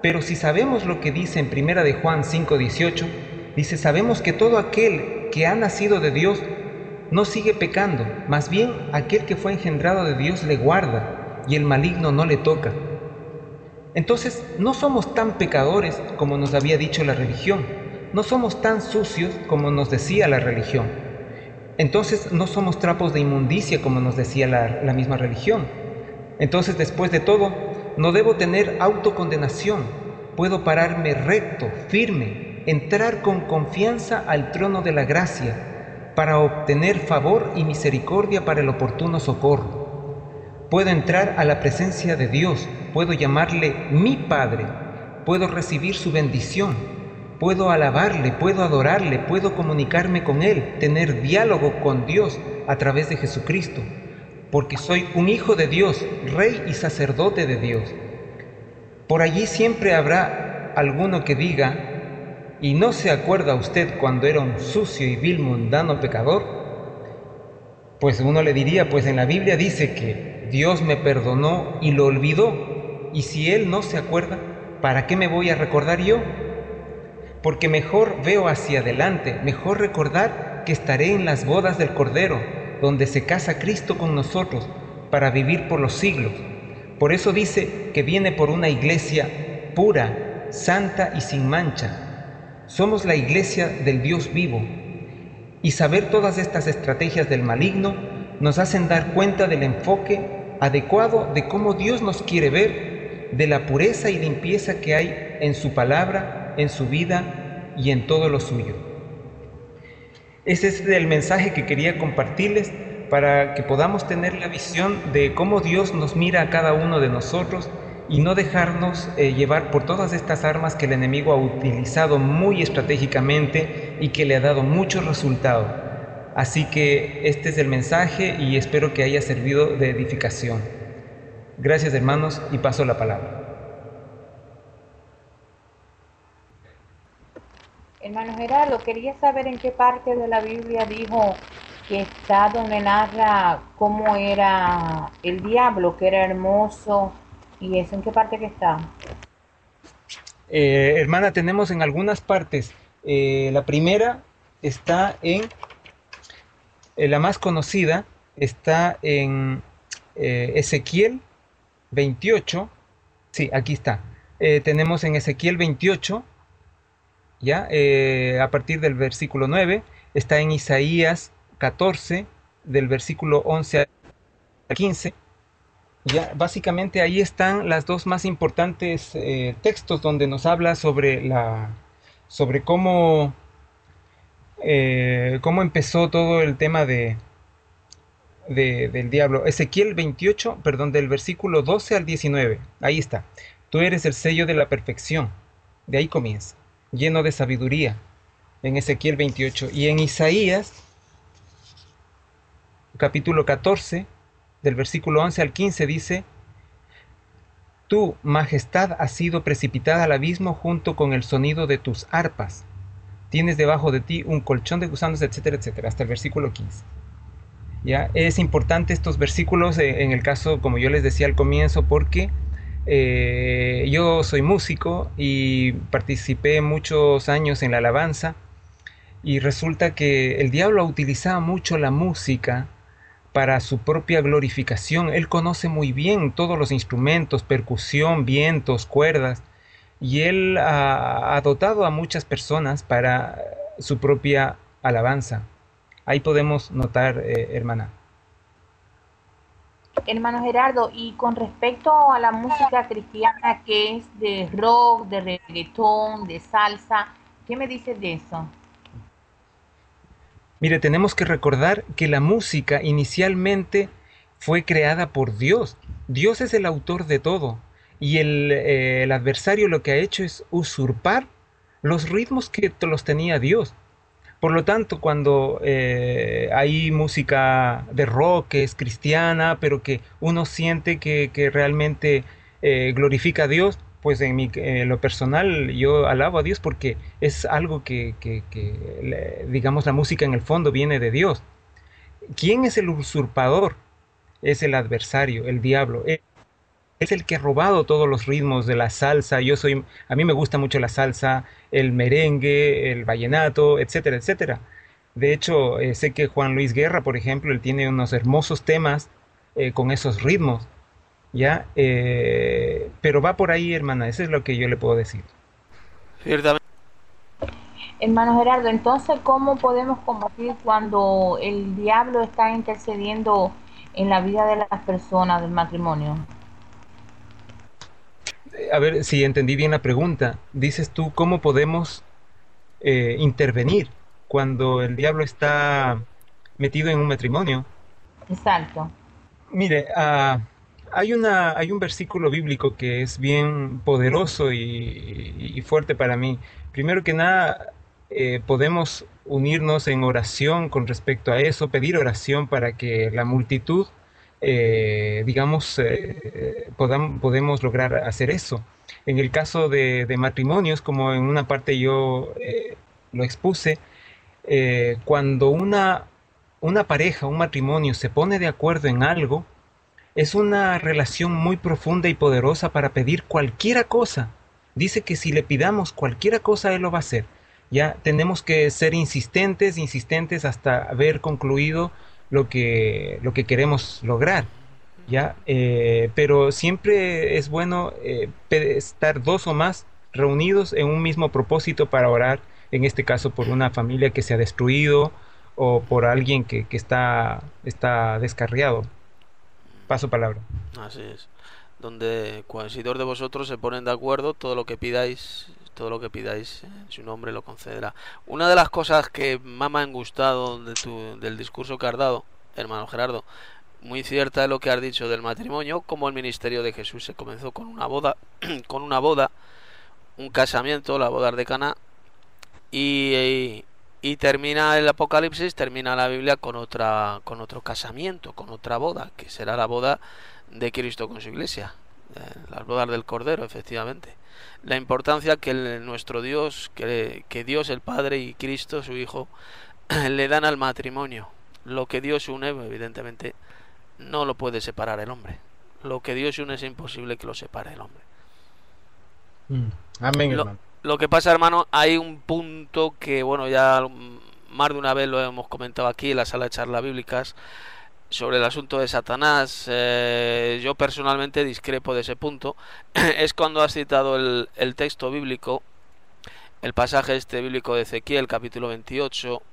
Pero si sabemos lo que dice en primera de Juan cinco dieciocho, dice, sabemos que todo aquel que ha nacido de Dios no sigue pecando, más bien aquel que fue engendrado de Dios le guarda y el maligno no le toca. Entonces, no somos tan pecadores como nos había dicho la religión, no somos tan sucios como nos decía la religión. Entonces, no somos trapos de inmundicia como nos decía la, la misma religión. Entonces, después de todo, no debo tener autocondenación, puedo pararme recto, firme, entrar con confianza al trono de la gracia para obtener favor y misericordia para el oportuno socorro. Puedo entrar a la presencia de Dios, puedo llamarle mi Padre, puedo recibir su bendición, puedo alabarle, puedo adorarle, puedo comunicarme con Él, tener diálogo con Dios a través de Jesucristo, porque soy un hijo de Dios, rey y sacerdote de Dios. Por allí siempre habrá alguno que diga, ¿y no se acuerda usted cuando era un sucio y vil mundano pecador? Pues uno le diría, pues en la Biblia dice que Dios me perdonó y lo olvidó, y si Él no se acuerda, ¿para qué me voy a recordar yo? Porque mejor veo hacia adelante, mejor recordar que estaré en las bodas del Cordero, donde se casa Cristo con nosotros, para vivir por los siglos. Por eso dice que viene por una iglesia pura, santa y sin mancha. Somos la iglesia del Dios vivo. Y saber todas estas estrategias del maligno nos hacen dar cuenta del enfoque adecuado de cómo Dios nos quiere ver, de la pureza y limpieza que hay en su palabra, en su vida y en todo lo suyo. Ese es el mensaje que quería compartirles para que podamos tener la visión de cómo Dios nos mira a cada uno de nosotros y no dejarnos eh, llevar por todas estas armas que el enemigo ha utilizado muy estratégicamente y que le ha dado mucho resultado. Así que este es el mensaje y espero que haya servido de edificación. Gracias, hermanos, y paso la palabra. Hermano Gerardo, quería saber en qué parte de la Biblia dijo que está donde narra cómo era el diablo, que era hermoso, y eso, ¿en qué parte que está? Eh, hermana, tenemos en algunas partes. Eh, la primera está en, eh, la más conocida, está en eh, Ezequiel veintiocho. Sí, aquí está. Eh, tenemos en Ezequiel veintiocho, ya, eh, a partir del versículo nueve, está en Isaías catorce, del versículo once a quince. Ya, básicamente ahí están las dos más importantes eh, textos donde nos habla sobre la sobre cómo eh, cómo empezó todo el tema de, de del diablo. Ezequiel veintiocho, perdón, del versículo doce al diecinueve. Ahí está. Tú eres el sello de la perfección. De ahí comienza, lleno de sabiduría, en Ezequiel veintiocho. Y en Isaías capítulo catorce, del versículo once al quince, dice: Tu majestad ha sido precipitada al abismo junto con el sonido de tus arpas. Tienes debajo de ti un colchón de gusanos, etcétera, etcétera, hasta el versículo quince. ¿Ya? Es importante estos versículos eh, en el caso, como yo les decía al comienzo, porque eh, yo soy músico y participé muchos años en la alabanza, y resulta que el diablo utilizaba mucho la música para su propia glorificación. Él conoce muy bien todos los instrumentos, percusión, vientos, cuerdas, y él ha, ha dotado a muchas personas para su propia alabanza. Ahí podemos notar, eh, hermana. Hermano Gerardo, y con respecto a la música cristiana, que es de rock, de reggaetón, de salsa, ¿qué me dices de eso? Mire, tenemos que recordar que la música inicialmente fue creada por Dios. Dios es el autor de todo. Y el, eh, el adversario lo que ha hecho es usurpar los ritmos que los tenía Dios. Por lo tanto, cuando eh, hay música de rock que es cristiana, pero que uno siente que, que realmente eh, glorifica a Dios, pues en mi, eh, lo personal yo alabo a Dios porque es algo que, que, que, digamos, la música en el fondo viene de Dios. ¿Quién es el usurpador? Es el adversario, el diablo. Él es el que ha robado todos los ritmos de la salsa. Yo soy, a mí me gusta mucho la salsa, el merengue, el vallenato, etcétera, etcétera. De hecho, eh, sé que Juan Luis Guerra, por ejemplo, él tiene unos hermosos temas eh, con esos ritmos, ¿ya? Eh, pero va por ahí, hermana, eso es lo que yo le puedo decir. Ciertamente. Hermano Gerardo, entonces, ¿cómo podemos combatir cuando el diablo está intercediendo en la vida de las personas del matrimonio? A ver si entendí bien la pregunta. Dices tú, ¿cómo podemos eh, intervenir cuando el diablo está metido en un matrimonio? Exacto. Mire, ah, hay una, hay un versículo bíblico que es bien poderoso y, y fuerte para mí. Primero que nada, eh, podemos unirnos en oración con respecto a eso, pedir oración para que la multitud, eh, digamos, eh, podam- podemos lograr hacer eso. En el caso de, de matrimonios, como en una parte yo eh, lo expuse, eh, cuando una, una pareja, un matrimonio se pone de acuerdo en algo, es una relación muy profunda y poderosa para pedir cualquiera cosa. Dice que si le pidamos cualquiera cosa, Él lo va a hacer. Ya tenemos que ser insistentes, insistentes hasta haber concluido lo que, lo que queremos lograr. ¿Ya? Eh, pero siempre es bueno eh, pe- estar dos o más reunidos en un mismo propósito para orar, en este caso por una familia que se ha destruido o por alguien que, que está, está descarriado. Paso palabra. Así es. Donde cuando si dos de vosotros se ponen de acuerdo, todo lo que pidáis, todo lo que pidáis en su nombre lo concederá. Una de las cosas que más me han gustado de tu, del discurso que has dado, hermano Gerardo, muy cierta es lo que has dicho del matrimonio, como el ministerio de Jesús se comenzó con una boda, con una boda, un casamiento, la boda de Caná, y, y termina el Apocalipsis, termina la Biblia con otra, con otro casamiento, con otra boda, que será la boda de Cristo con su iglesia, eh, las bodas del Cordero, efectivamente. La importancia que el- nuestro Dios, que, que Dios el Padre y Cristo su Hijo le dan al matrimonio. Lo que Dios une, evidentemente, no lo puede separar el hombre. Lo que Dios une es imposible que lo separe el hombre. Mm. Amén, Lo, hermano. lo que pasa, hermano, hay un punto que, bueno, ya más de una vez lo hemos comentado aquí en la sala de charlas bíblicas sobre el asunto de Satanás. Eh, yo personalmente discrepo de ese punto. Es cuando has citado el, el texto bíblico, el pasaje este bíblico de Ezequiel, capítulo veintiocho,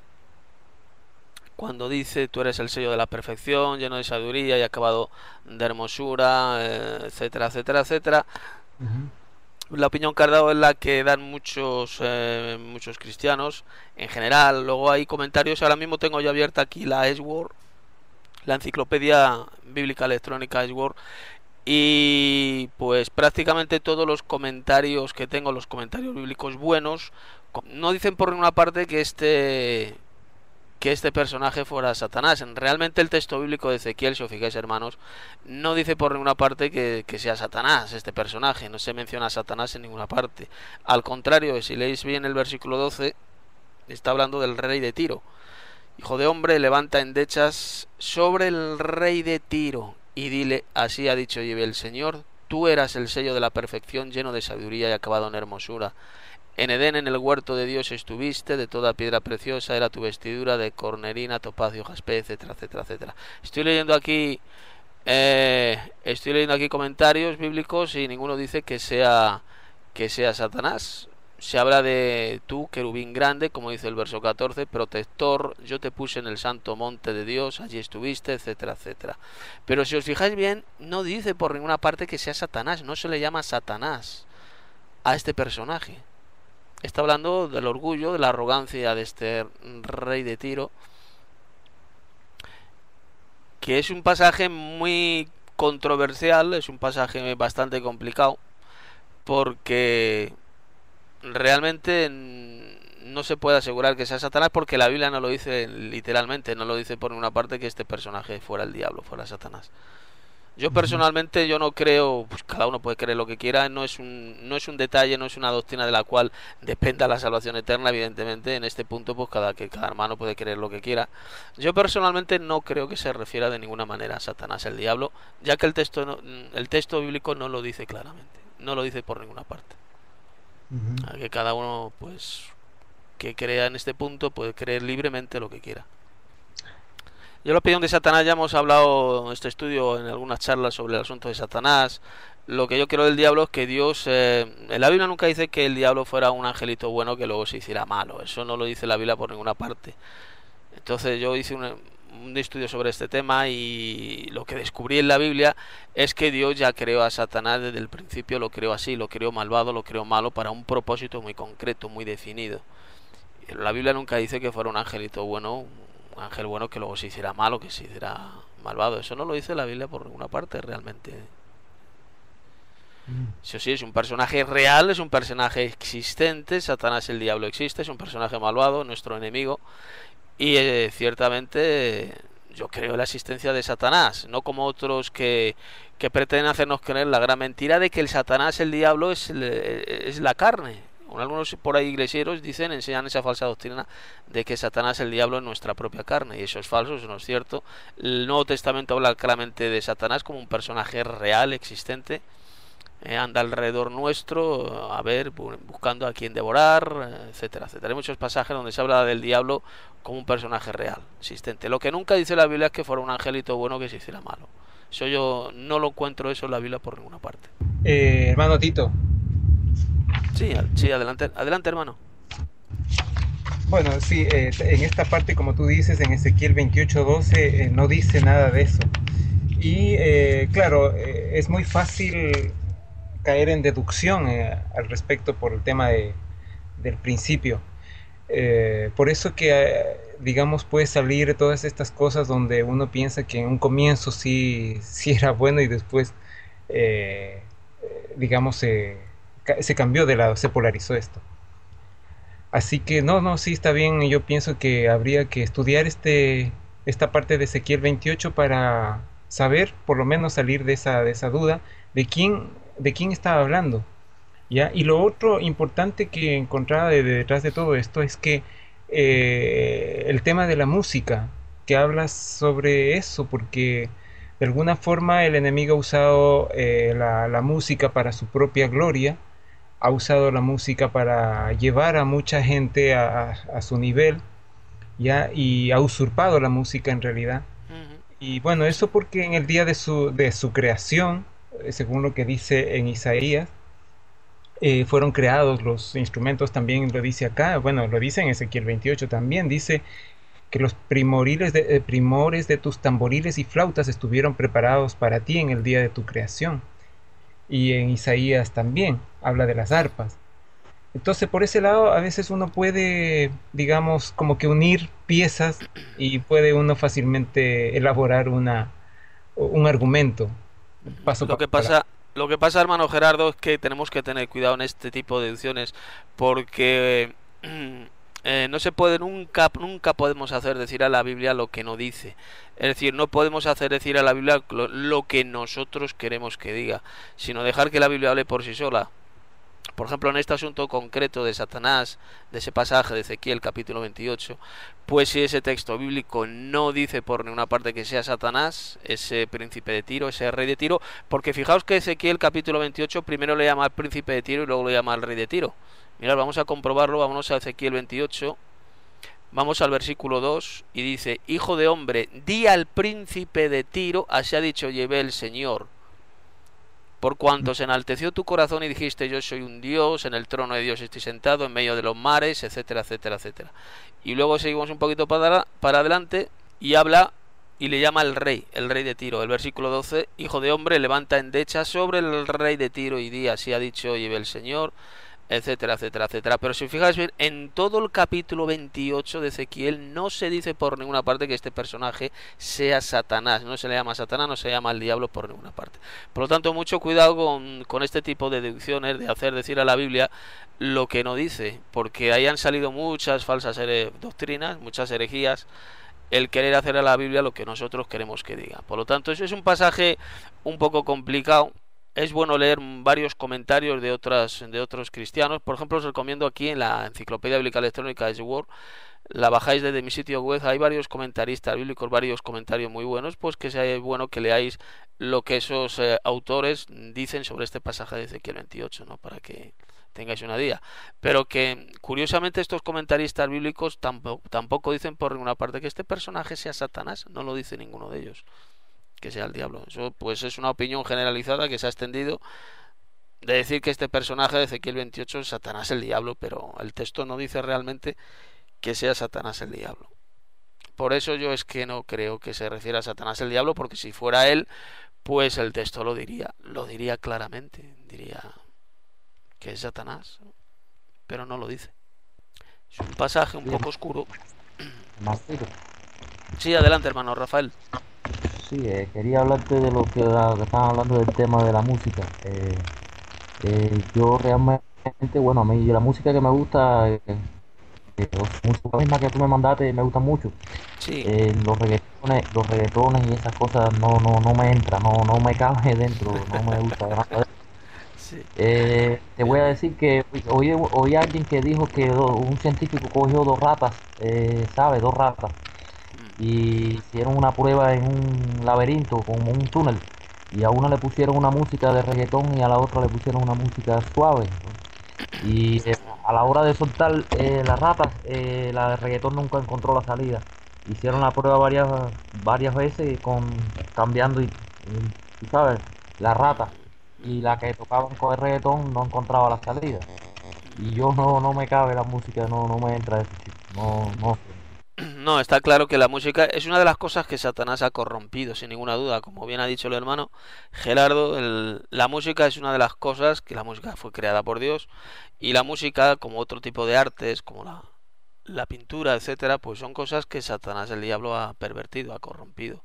cuando dice: tú eres el sello de la perfección, lleno de sabiduría y acabado de hermosura, eh, etcétera, etcétera, etcétera. Ujú. La opinión que has dado es la que dan muchos eh, muchos cristianos en general. Luego hay comentarios. Ahora mismo tengo yo abierta aquí la Edgeworth, la enciclopedia bíblica electrónica Edgeworth, y pues prácticamente todos los comentarios que tengo, los comentarios bíblicos buenos, no dicen por ninguna parte que este que este personaje fuera Satanás. Realmente el texto bíblico de Ezequiel, si os fijáis, hermanos, no dice por ninguna parte que, que sea Satanás este personaje. No se menciona a Satanás en ninguna parte. Al contrario, si leéis bien el versículo doce, está hablando del rey de Tiro. Hijo de hombre, levanta endechas sobre el rey de Tiro y dile: así ha dicho Yahvé el Señor, tú eras el sello de la perfección, lleno de sabiduría y acabado en hermosura. En Edén, en el huerto de Dios estuviste, de toda piedra preciosa era tu vestidura, de cornerina, topacio, jaspe, etcétera, etcétera, etcétera. Estoy leyendo aquí, eh, estoy leyendo aquí comentarios bíblicos y ninguno dice que sea que sea Satanás. Se habla de tú, querubín grande, como dice el verso catorce, protector, yo te puse en el santo monte de Dios, allí estuviste, etcétera, etcétera. Pero si os fijáis bien, no dice por ninguna parte que sea Satanás, no se le llama Satanás a este personaje. Está hablando del orgullo, de la arrogancia de este rey de Tiro, que es un pasaje muy controversial, es un pasaje bastante complicado, porque realmente no se puede asegurar que sea Satanás, porque la Biblia no lo dice literalmente, no lo dice por ninguna parte que este personaje fuera el diablo, fuera Satanás. Yo Ujú. personalmente yo no creo, pues cada uno puede creer lo que quiera, no es un, no es un detalle, no es una doctrina de la cual dependa la salvación eterna, evidentemente, en este punto pues cada que cada hermano puede creer lo que quiera. Yo personalmente no creo que se refiera de ninguna manera a Satanás el diablo, ya que el texto no- el texto bíblico no lo dice claramente, no lo dice por ninguna parte. Ujú. A que cada uno pues que crea en este punto puede creer libremente lo que quiera. Yo la opinión de Satanás, ya hemos hablado en este estudio en algunas charlas sobre el asunto de Satanás. Lo que yo creo del diablo es que Dios, eh, en la Biblia nunca dice que el diablo fuera un angelito bueno que luego se hiciera malo. Eso no lo dice la Biblia por ninguna parte. Entonces yo hice un, un estudio sobre este tema y lo que descubrí en la Biblia es que Dios ya creó a Satanás desde el principio, lo creó así, lo creó malvado, lo creó malo para un propósito muy concreto, muy definido. La Biblia nunca dice que fuera un angelito bueno, un ángel bueno que luego se hiciera malo, que se hiciera malvado. Eso no lo dice la Biblia por ninguna parte realmente. Mm. Eso sí, es un personaje real, es un personaje existente. Satanás, el diablo, existe, es un personaje malvado, nuestro enemigo. Y eh, ciertamente eh, yo creo en la existencia de Satanás, no como otros que, que pretenden hacernos creer la gran mentira de que el Satanás, el diablo, es, el- eh, es la carne. Algunos por ahí iglesieros dicen, enseñan esa falsa doctrina de que Satanás, el diablo, es nuestra propia carne. Y eso es falso, eso no es cierto. El Nuevo Testamento habla claramente de Satanás como un personaje real, existente, eh, anda alrededor nuestro, a ver, bu- buscando a quien devorar, eh, etcétera, etcétera. Hay muchos pasajes donde se habla del diablo como un personaje real, existente. Lo que nunca dice la Biblia es que fuera un angelito bueno que se hiciera malo. Eso yo no lo encuentro eso en la Biblia por ninguna parte. Eh, hermano Tito, Sí, al- sí, adelante, adelante, hermano. bueno, sí, eh, en esta parte, como tú dices, en Ezequiel veintiocho doce, eh, no dice nada de eso. Y eh, claro, eh, es muy fácil caer en deducción eh, al respecto por el tema de, del principio. Eh, por eso que, eh, digamos, puede salir todas estas cosas donde uno piensa que en un comienzo sí, sí era bueno y después, eh, eh, digamos, se, ca- se cambió de lado, se polarizó esto. Así que no, no, sí está bien. Yo pienso que habría que estudiar este, esta parte de Ezequiel veintiocho para saber, por lo menos salir de esa, de esa duda de quién, de quién estaba hablando. ¿Ya? Y lo otro importante que encontraba de- detrás de todo esto es que eh, el tema de la música, que hablas sobre eso, porque de alguna forma el enemigo ha usado eh, la, la música para su propia gloria, ha usado la música para llevar a mucha gente a, a- a su nivel, ¿ya? Y ha usurpado la música en realidad. Ujú. Y bueno, Sí. eso porque en el día de su, de su creación, eh, según lo que dice en Isaías, eh, fueron creados los instrumentos, también lo dice acá, bueno, lo dice en Ezequiel veintiocho también, dice que los primoriles de, eh, primores de tus tamboriles y flautas estuvieron preparados para ti en el día de tu creación. Y en Isaías también habla de las arpas. Entonces, por ese lado, a veces uno puede, digamos, como que unir piezas y puede uno fácilmente elaborar una, un argumento, paso Lo por que palabra. pasa, lo que pasa, hermano Gerardo, es que tenemos que tener cuidado en este tipo de deducciones porque eh, no se puede nunca, nunca podemos hacer decir a la Biblia lo que no dice. Es decir, no podemos hacer decir a la Biblia lo, lo que nosotros queremos que diga, sino dejar que la Biblia hable por sí sola. Por ejemplo, en este asunto concreto de Satanás, de ese pasaje de Ezequiel capítulo veintiocho, pues si ese texto bíblico no dice por ninguna parte que sea Satanás, ese príncipe de Tiro, ese rey de Tiro, porque fijaos que Ezequiel capítulo veintiocho primero le llama al príncipe de Tiro y luego le llama al rey de Tiro. Mirad, vamos a comprobarlo, vámonos a Ezequiel veintiocho, vamos al versículo dos y dice: Hijo de hombre, di al príncipe de Tiro, así ha dicho Yahvé el Señor. Por cuanto se enalteció tu corazón y dijiste: yo soy un Dios, en el trono de Dios estoy sentado, en medio de los mares, etcétera, etcétera, etcétera. Y luego seguimos un poquito para, para adelante y habla y le llama al rey, el rey de Tiro. El versículo doce: Hijo de hombre, levanta endecha sobre el rey de Tiro y di: así ha dicho Yahvé el Señor, etcétera, etcétera, etcétera. Pero si fijáis bien, en todo el capítulo veintiocho de Ezequiel no se dice por ninguna parte que este personaje sea Satanás. No se le llama Satanás, no se llama el diablo por ninguna parte. Por lo tanto, mucho cuidado con, con este tipo de deducciones, de hacer decir a la Biblia lo que no dice, porque ahí han salido muchas falsas here- doctrinas, muchas herejías, el querer hacer a la Biblia lo que nosotros queremos que diga. Por lo tanto, eso es un pasaje un poco complicado. Es bueno leer varios comentarios de otras de otros cristianos. Por ejemplo, os recomiendo aquí en la Enciclopedia Bíblica Electrónica de Word, la bajáis desde mi sitio web, hay varios comentaristas bíblicos, varios comentarios muy buenos, pues que sea bueno que leáis lo que esos eh, autores dicen sobre este pasaje de Ezequiel veintiocho, ¿no? Para que tengáis una idea. Pero que curiosamente estos comentaristas bíblicos tampoco, tampoco dicen por ninguna parte que este personaje sea Satanás, no lo dice ninguno de ellos, que sea el diablo. Eso pues es una opinión generalizada que se ha extendido de decir que este personaje de Ezequiel veintiocho es Satanás el diablo, pero el texto no dice realmente que sea Satanás el diablo. Por eso yo es que no creo que se refiera a Satanás el diablo, porque si fuera él, pues el texto lo diría, lo diría claramente, diría que es Satanás, pero no lo dice. Es un pasaje un poco oscuro. Marcelo. Sí, adelante, hermano Rafael. Sí, eh, quería hablarte de lo que, la- que estaban hablando del tema de la música. Eh, eh, yo realmente, bueno, a mí la música que me gusta, eh, eh, los- música misma que tú me mandaste, me gusta mucho. Sí, Eh, los reggaetones, los reggaetones y esas cosas no, no, no me entran, no, no me cabe dentro, no me gusta nada. sí. Eh, te voy a decir que oí, oí a alguien que dijo que do- un científico cogió dos ratas, eh, ¿sabes? Dos ratas Mm. y hicieron una prueba en un laberinto, como un túnel, y a una le pusieron una música de reggaetón y a la otra le pusieron una música suave. Y eh, a la hora de soltar eh, las ratas, eh, la de reggaetón nunca encontró la salida. Hicieron la prueba varias, varias veces con cambiando y, y, tú sabes, la rata y la que tocaban con el reggaetón no encontraba la salida. Y yo no, no me cabe la música, no, no me entra eso, chico. No, no sé. No, está claro que la música es una de las cosas que Satanás ha corrompido, sin ninguna duda. Como bien ha dicho el hermano Gerardo, el- la música es una de las cosas que la música fue creada por Dios, y la música, como otro tipo de artes, como la, la pintura, etcétera, pues son cosas que Satanás, el diablo, ha pervertido, ha corrompido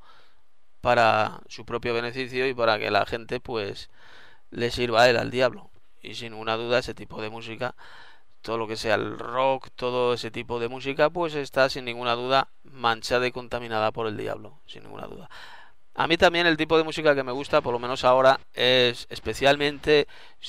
para su propio beneficio y para que la gente pues le sirva a él, al diablo. Y sin ninguna duda ese tipo de música, todo lo que sea el rock, todo ese tipo de música, pues está sin ninguna duda manchada y contaminada por el diablo, sin ninguna duda. A mí también el tipo de música que me gusta, por lo menos ahora, es especialmente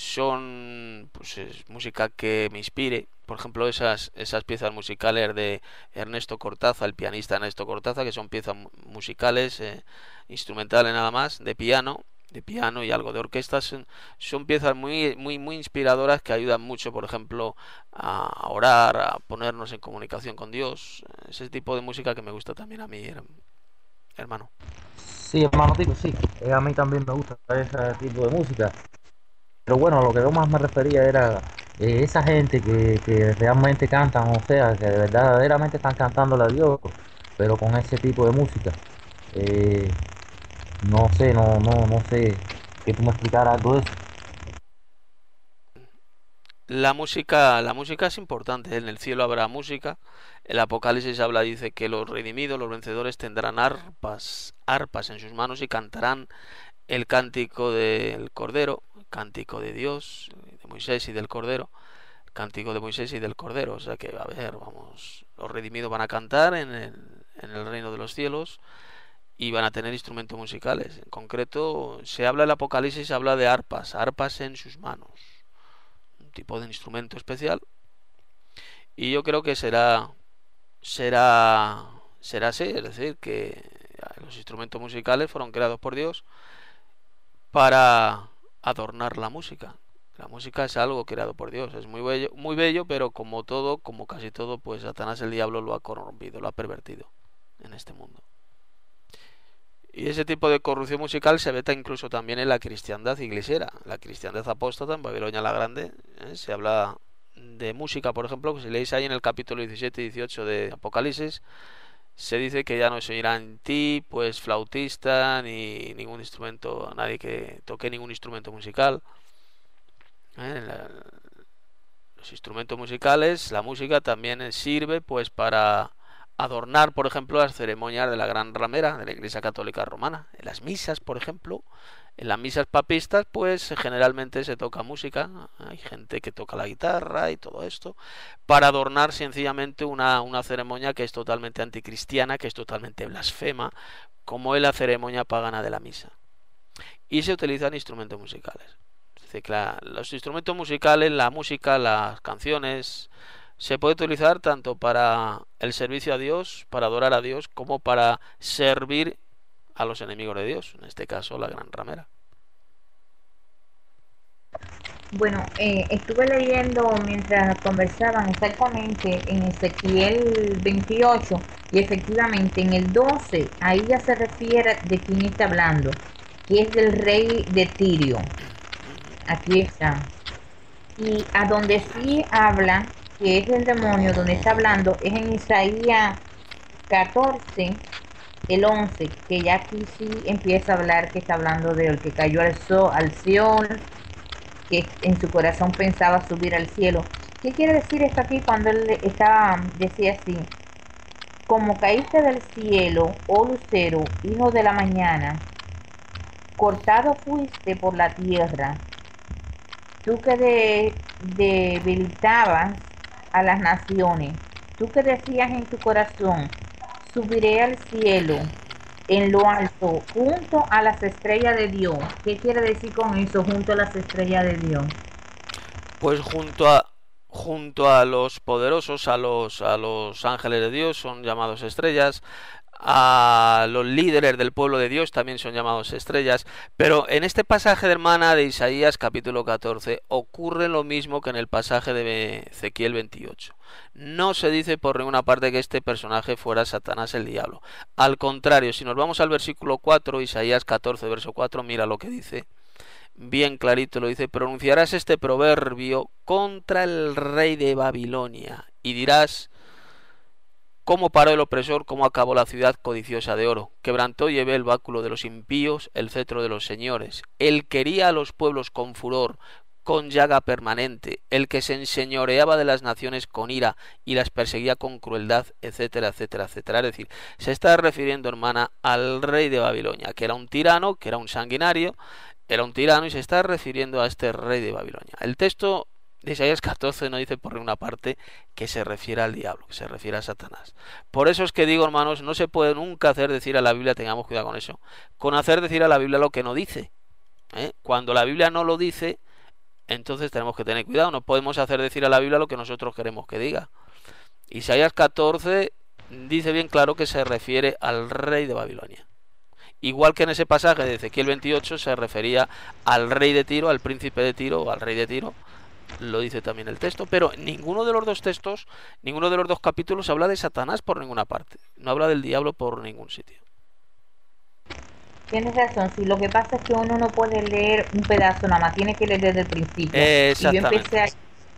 son pues es música que me inspire. Por ejemplo, esas esas piezas musicales de Ernesto Cortaza, el pianista Ernesto Cortaza, que son piezas mu- musicales, eh, instrumentales nada más, de piano, de piano y algo de orquesta. Son, son piezas muy muy muy inspiradoras que ayudan mucho, por ejemplo, a orar, a ponernos en comunicación con Dios. Ese tipo de música que me gusta también a mí, her- hermano. Sí, hermano, tipo, sí, eh, a mí también me gusta ese tipo de música. Pero bueno, a lo que yo más me refería era eh, esa gente que, que realmente cantan, o sea, que de verdaderamente están cantándole a Dios, pero con ese tipo de música. Eh, no sé, no, no, no sé que tú me explicaras algo de eso. La música, la música es importante. En el cielo habrá música. El Apocalipsis habla, dice que los redimidos, los vencedores tendrán arpas, arpas en sus manos y cantarán el cántico del Cordero, el cántico de Dios, de Moisés y del Cordero, el cántico de Moisés y del Cordero. O sea que, a ver, vamos, los redimidos van a cantar en el, en el reino de los cielos y van a tener instrumentos musicales. En concreto, se habla el Apocalipsis, habla de arpas, arpas en sus manos, un tipo de instrumento especial. Y yo creo que será será será así, es decir, que los instrumentos musicales fueron creados por Dios para adornar la música. La música es algo creado por Dios, es muy bello, muy bello, pero como todo, como casi todo, pues Satanás el diablo lo ha corrompido, lo ha pervertido en este mundo. Y ese tipo de corrupción musical se ve incluso también en la cristiandad iglesiera, la cristiandad apóstata en Babilonia la Grande. ¿eh? Se habla de música, por ejemplo, que si leéis ahí en el capítulo diecisiete y dieciocho de Apocalipsis, se dice que ya no se oirá en ti, pues flautista, ni ningún instrumento, nadie que toque ningún instrumento musical. ¿eh? La- los instrumentos musicales, la música también sirve pues para adornar, por ejemplo, las ceremonias de la Gran Ramera de la Iglesia Católica Romana. En las misas, por ejemplo, En las misas papistas, pues generalmente se toca música, hay gente que toca la guitarra y todo esto, para adornar sencillamente una, una ceremonia que es totalmente anticristiana, que es totalmente blasfema, como es la ceremonia pagana de la misa. Y se utilizan instrumentos musicales. Es decir, que la, los instrumentos musicales, la música, las canciones, se puede utilizar tanto para el servicio a Dios, para adorar a Dios, como para servir a los enemigos de Dios, en este caso la gran ramera. Bueno, eh, estuve leyendo mientras conversaban exactamente en Ezequiel veintiocho y efectivamente en el doce, ahí ya se refiere de quién está hablando, que es del rey de Tirio. Aquí está. Y a donde sí habla, que es el demonio, donde está hablando, es en Isaías catorce, el once, que ya aquí sí empieza a hablar, que está hablando del que cayó al, so, al Seol, que en su corazón pensaba subir al cielo. ¿Qué quiere decir esto aquí cuando él estaba, decía así? Como caíste del cielo, oh lucero, hijo de la mañana, cortado fuiste por la tierra, tú que de, debilitabas a las naciones, tú que decías en tu corazón, subiré al cielo, en lo alto, junto a las estrellas de Dios. ¿Qué quiere decir con eso, junto a las estrellas de Dios? Pues junto a junto a los poderosos, a los a los ángeles de Dios son llamados estrellas, a los líderes del pueblo de Dios también son llamados estrellas, pero en este pasaje de hermana de Isaías capítulo catorce ocurre lo mismo que en el pasaje de Ezequiel veintiocho. No se dice por ninguna parte que este personaje fuera Satanás el diablo. Al contrario, si nos vamos al versículo cuatro, Isaías catorce, verso cuatro, mira lo que dice. Bien clarito lo dice: pronunciarás este proverbio contra el rey de Babilonia y dirás: cómo paró el opresor, cómo acabó la ciudad codiciosa de oro. Quebrantó y llevé el báculo de los impíos, el cetro de los señores. Él quería a los pueblos con furor, con llaga permanente, el que se enseñoreaba de las naciones con ira y las perseguía con crueldad, etcétera, etcétera, etcétera. Es decir, se está refiriendo, hermana, al rey de Babilonia, que era un tirano, que era un sanguinario, era un tirano, y se está refiriendo a este rey de Babilonia. El texto de Isaías catorce no dice por ninguna parte que se refiere al diablo, que se refiere a Satanás. Por eso es que digo, hermanos, no se puede nunca hacer decir a la Biblia, tengamos cuidado con eso, con hacer decir a la Biblia lo que no dice. ¿eh? Cuando la Biblia no lo dice, entonces tenemos que tener cuidado, no podemos hacer decir a la Biblia lo que nosotros queremos que diga. Isaías catorce dice bien claro que se refiere al rey de Babilonia. Igual que en ese pasaje de Ezequiel veintiocho se refería al rey de Tiro, al príncipe de Tiro o al rey de Tiro, lo dice también el texto, pero ninguno de los dos textos, ninguno de los dos capítulos habla de Satanás por ninguna parte, no habla del diablo por ningún sitio. Tienes razón, sí, lo que pasa es que uno no puede leer un pedazo nada más, tiene que leer desde el principio. Exactamente. Y yo empecé a,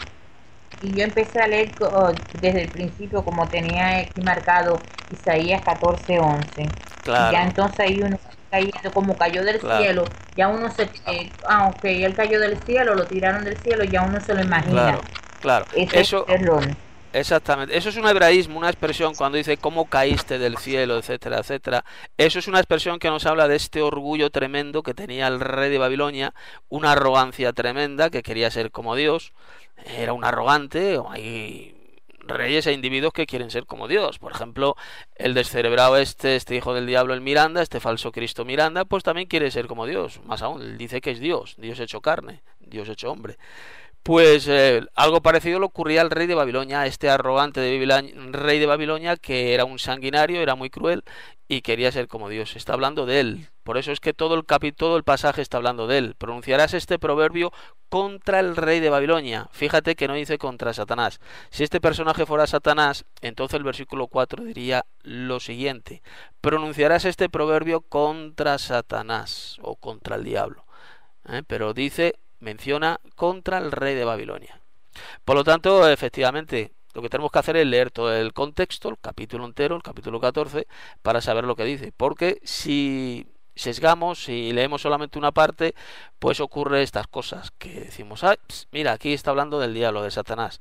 y yo empecé a leer oh, desde el principio, como tenía aquí marcado Isaías catorce, once. Claro. Y ya entonces ahí uno cayendo, como cayó del claro. cielo, ya uno se... Eh, ah, ok, él cayó del cielo, lo tiraron del cielo, ya uno se lo imagina. Claro, claro. Ese Eso... es el error. Exactamente, eso es un hebraísmo, una expresión cuando dice cómo caíste del cielo, etcétera, etcétera. Eso es una expresión que nos habla de este orgullo tremendo que tenía el rey de Babilonia, una arrogancia tremenda, que quería ser como Dios, era un arrogante. Hay reyes e individuos que quieren ser como Dios, por ejemplo, el descerebrado este, este hijo del diablo, el Miranda, este falso Cristo Miranda, pues también quiere ser como Dios, más aún, él dice que es Dios, Dios hecho carne, Dios hecho hombre. Pues eh, algo parecido le ocurría al rey de Babilonia, este arrogante de Babilonia, rey de Babilonia, que era un sanguinario, era muy cruel y quería ser como Dios. Está hablando de él. Por eso es que todo el capítulo, todo el pasaje está hablando de él. Pronunciarás este proverbio contra el rey de Babilonia. Fíjate que no dice contra Satanás. Si este personaje fuera Satanás, entonces el versículo cuatro diría lo siguiente: pronunciarás este proverbio contra Satanás o contra el diablo. ¿Eh? Pero dice... menciona contra el rey de Babilonia. Por lo tanto, efectivamente, lo que tenemos que hacer es leer todo el contexto, el capítulo entero, el capítulo catorce, para saber lo que dice. Porque si sesgamos, si leemos solamente una parte, pues ocurre estas cosas que decimos, ah, pss, mira, aquí está hablando del diablo, de Satanás,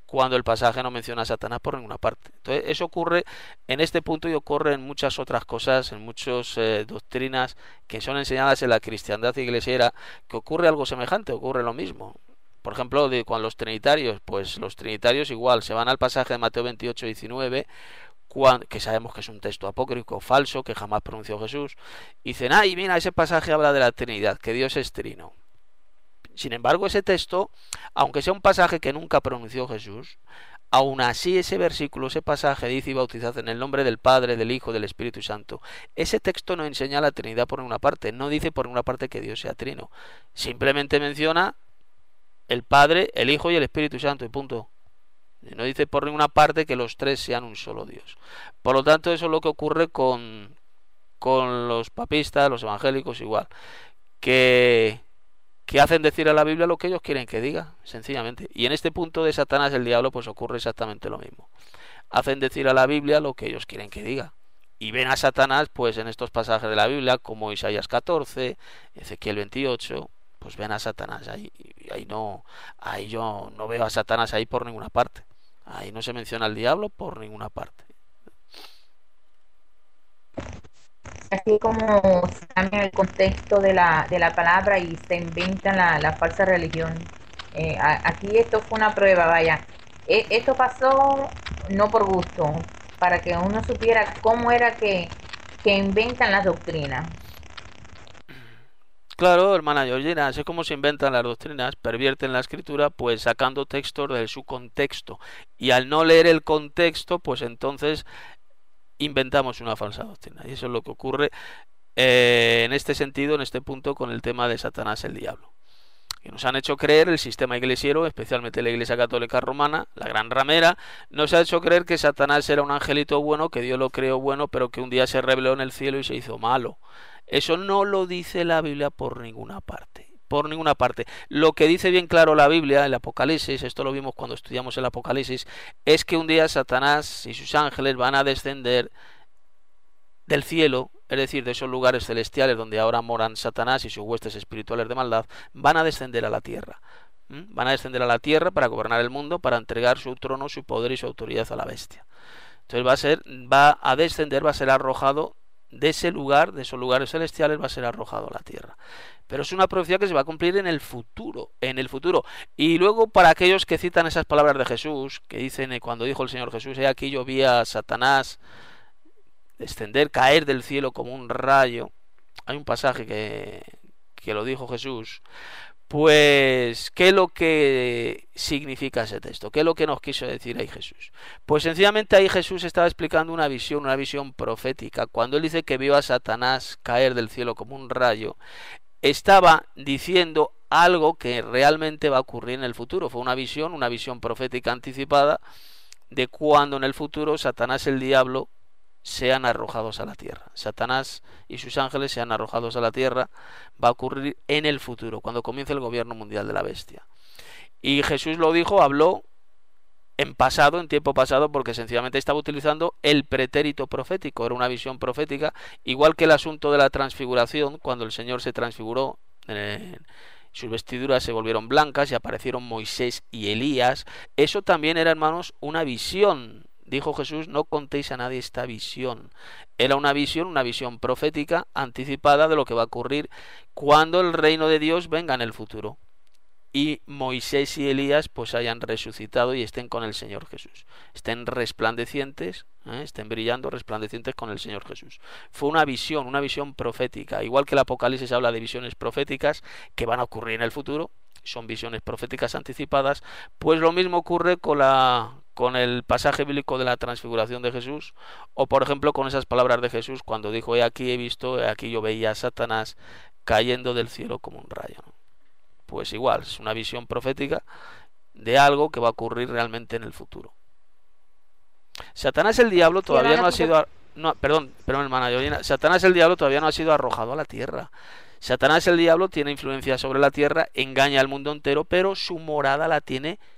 cuando el pasaje no menciona a Satanás por ninguna parte. Entonces eso ocurre en este punto y ocurre en muchas otras cosas, en muchas eh, doctrinas que son enseñadas en la cristiandad iglesiera, que ocurre algo semejante, ocurre lo mismo. Por ejemplo, de, con los trinitarios, pues los trinitarios igual se van al pasaje de Mateo veintiocho diecinueve, cuando, que sabemos que es un texto apócrifo, falso, que jamás pronunció Jesús, y dicen, ay, mira, ese pasaje habla de la Trinidad, que Dios es trino. Sin embargo, ese texto, aunque sea un pasaje que nunca pronunció Jesús, aún así ese versículo, ese pasaje dice: y bautizad en el nombre del Padre, del Hijo, del Espíritu Santo. Ese texto no enseña la Trinidad por ninguna parte, no dice por ninguna parte que Dios sea trino. Simplemente menciona el Padre, el Hijo y el Espíritu Santo, y punto. No dice por ninguna parte que los tres sean un solo Dios. Por lo tanto, eso es lo que ocurre con, con los papistas, los evangélicos igual, que... que hacen decir a la Biblia lo que ellos quieren que diga, sencillamente. Y en este punto de Satanás el diablo, pues ocurre exactamente lo mismo. Hacen decir a la Biblia lo que ellos quieren que diga. Y ven a Satanás, pues en estos pasajes de la Biblia, como Isaías catorce, Ezequiel veintiocho, pues ven a Satanás ahí. Y ahí no, ahí yo no veo a Satanás ahí por ninguna parte. Ahí no se menciona al diablo por ninguna parte. Así como se cambia el contexto de la, de la palabra y se inventan la, la falsa religión. Eh, a, aquí esto fue una prueba, vaya. E, esto pasó no por gusto, para que uno supiera cómo era que, que inventan las doctrinas. Claro, hermana Georgina, así como se inventan las doctrinas, pervierten la escritura, pues sacando textos de su contexto. Y al no leer el contexto, pues entonces inventamos una falsa doctrina. Y eso es lo que ocurre eh, en este sentido, en este punto, con el tema de Satanás el diablo, que nos han hecho creer, el sistema iglesiero, especialmente la Iglesia Católica Romana, la gran ramera, nos ha hecho creer que Satanás era un angelito bueno, que Dios lo creó bueno, pero que un día se rebeló en el cielo y se hizo malo. Eso no lo dice la Biblia por ninguna parte. Por ninguna parte. Lo que dice bien claro la Biblia, el Apocalipsis, esto lo vimos cuando estudiamos el Apocalipsis, es que un día Satanás y sus ángeles van a descender del cielo, es decir, de esos lugares celestiales donde ahora moran Satanás y sus huestes espirituales de maldad, van a descender a la tierra. ¿Mm? Van a descender a la tierra para gobernar el mundo, para entregar su trono, su poder y su autoridad a la bestia. Entonces va a ser, va a descender, va a ser arrojado de ese lugar, de esos lugares celestiales, va a ser arrojado a la tierra. Pero es una profecía que se va a cumplir en el futuro, en el futuro. Y luego, para aquellos que citan esas palabras de Jesús, que dicen eh, cuando dijo el Señor Jesús, he aquí yo vi a Satanás descender, caer del cielo como un rayo. Hay un pasaje que, que lo dijo Jesús. Pues, ¿qué es lo que significa ese texto? ¿Qué es lo que nos quiso decir ahí Jesús? Pues sencillamente ahí Jesús estaba explicando una visión, una visión profética. Cuando él dice que vio a Satanás caer del cielo como un rayo, estaba diciendo algo que realmente va a ocurrir en el futuro. Fue una visión, una visión profética anticipada de cuando en el futuro Satanás el diablo sean arrojados a la tierra. Satanás y sus ángeles sean arrojados a la tierra. Va a ocurrir en el futuro, cuando comience el gobierno mundial de la bestia. Y Jesús lo dijo, habló en pasado, en tiempo pasado, porque sencillamente estaba utilizando el pretérito profético. Era una visión profética, igual que el asunto de la transfiguración, cuando el Señor se transfiguró, eh, sus vestiduras se volvieron blancas y aparecieron Moisés y Elías. Eso también era, hermanos, una visión. Dijo Jesús, no contéis a nadie esta visión. Era una visión, una visión profética anticipada de lo que va a ocurrir cuando el reino de Dios venga en el futuro. Y Moisés y Elías pues hayan resucitado y estén con el Señor Jesús. Estén resplandecientes, ¿eh? estén brillando, resplandecientes con el Señor Jesús. Fue una visión, una visión profética. Igual que el Apocalipsis habla de visiones proféticas que van a ocurrir en el futuro, son visiones proféticas anticipadas, pues lo mismo ocurre con la... con el pasaje bíblico de la transfiguración de Jesús, o por ejemplo con esas palabras de Jesús cuando dijo, he aquí he visto, he aquí yo veía a Satanás cayendo del cielo como un rayo. Pues igual, es una visión profética de algo que va a ocurrir realmente en el futuro. Satanás el diablo todavía no ha sido... No, perdón, perdón hermana Georgina, Satanás el diablo todavía no ha sido arrojado a la tierra. Satanás el diablo tiene influencia sobre la tierra, engaña al mundo entero, pero su morada la tiene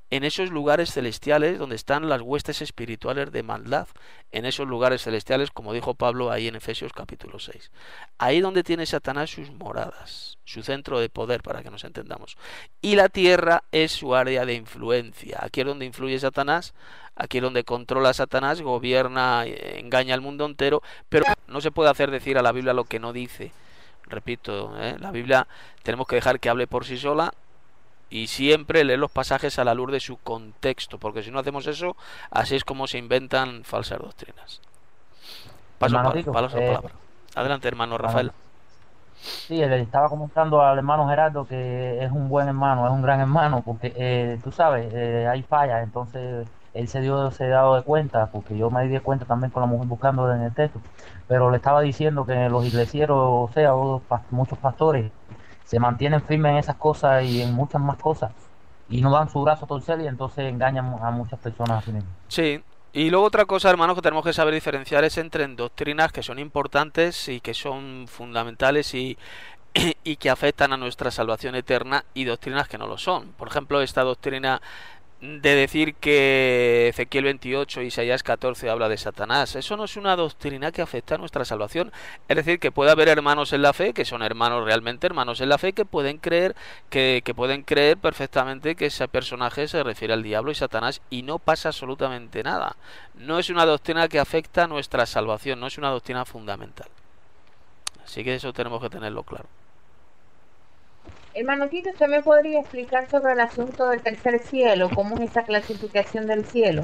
en esos lugares celestiales donde están las huestes espirituales de maldad, en esos lugares celestiales, como dijo Pablo ahí en Efesios capítulo seis. Ahí donde tiene Satanás sus moradas, su centro de poder, para que nos entendamos. Y la tierra es su área de influencia. Aquí es donde influye Satanás, aquí es donde controla Satanás, gobierna, engaña al mundo entero, pero no se puede hacer decir a la Biblia lo que no dice. Repito, ¿eh? La Biblia tenemos que dejar que hable por sí sola, y siempre leer los pasajes a la luz de su contexto, porque si no hacemos eso, así es como se inventan falsas doctrinas. Paso Hermano pa Tito, paso eh, palabra. Adelante, hermano Rafael. sí, le estaba comentando al hermano Gerardo que es un buen hermano, es un gran hermano, porque eh, tú sabes, eh, hay fallas, entonces él se dio, se ha dado de cuenta, porque yo me di de cuenta también con la mujer buscando en el texto, pero le estaba diciendo que los iglesieros, o sea, o pas- muchos pastores, se mantienen firmes en esas cosas y en muchas más cosas, y no dan su brazo a torcer y entonces engañan a muchas personas así mismo. Sí. Y luego otra cosa, hermanos, que tenemos que saber diferenciar es entre doctrinas que son importantes y que son fundamentales y, y que afectan a nuestra salvación eterna, y doctrinas que no lo son. Por ejemplo, esta doctrina de decir que Ezequiel veintiocho y Isaías catorce habla de Satanás, eso no es una doctrina que afecta a nuestra salvación. Es decir, que puede haber hermanos en la fe, que son hermanos realmente, hermanos en la fe, que pueden creer que, que pueden creer perfectamente que ese personaje se refiere al diablo y Satanás, y no pasa absolutamente nada. No es una doctrina que afecta a nuestra salvación, no es una doctrina fundamental. Así que eso tenemos que tenerlo claro. Hermano Tito, ¿usted me podría explicar sobre el asunto del tercer cielo? ¿Cómo es esa clasificación del cielo?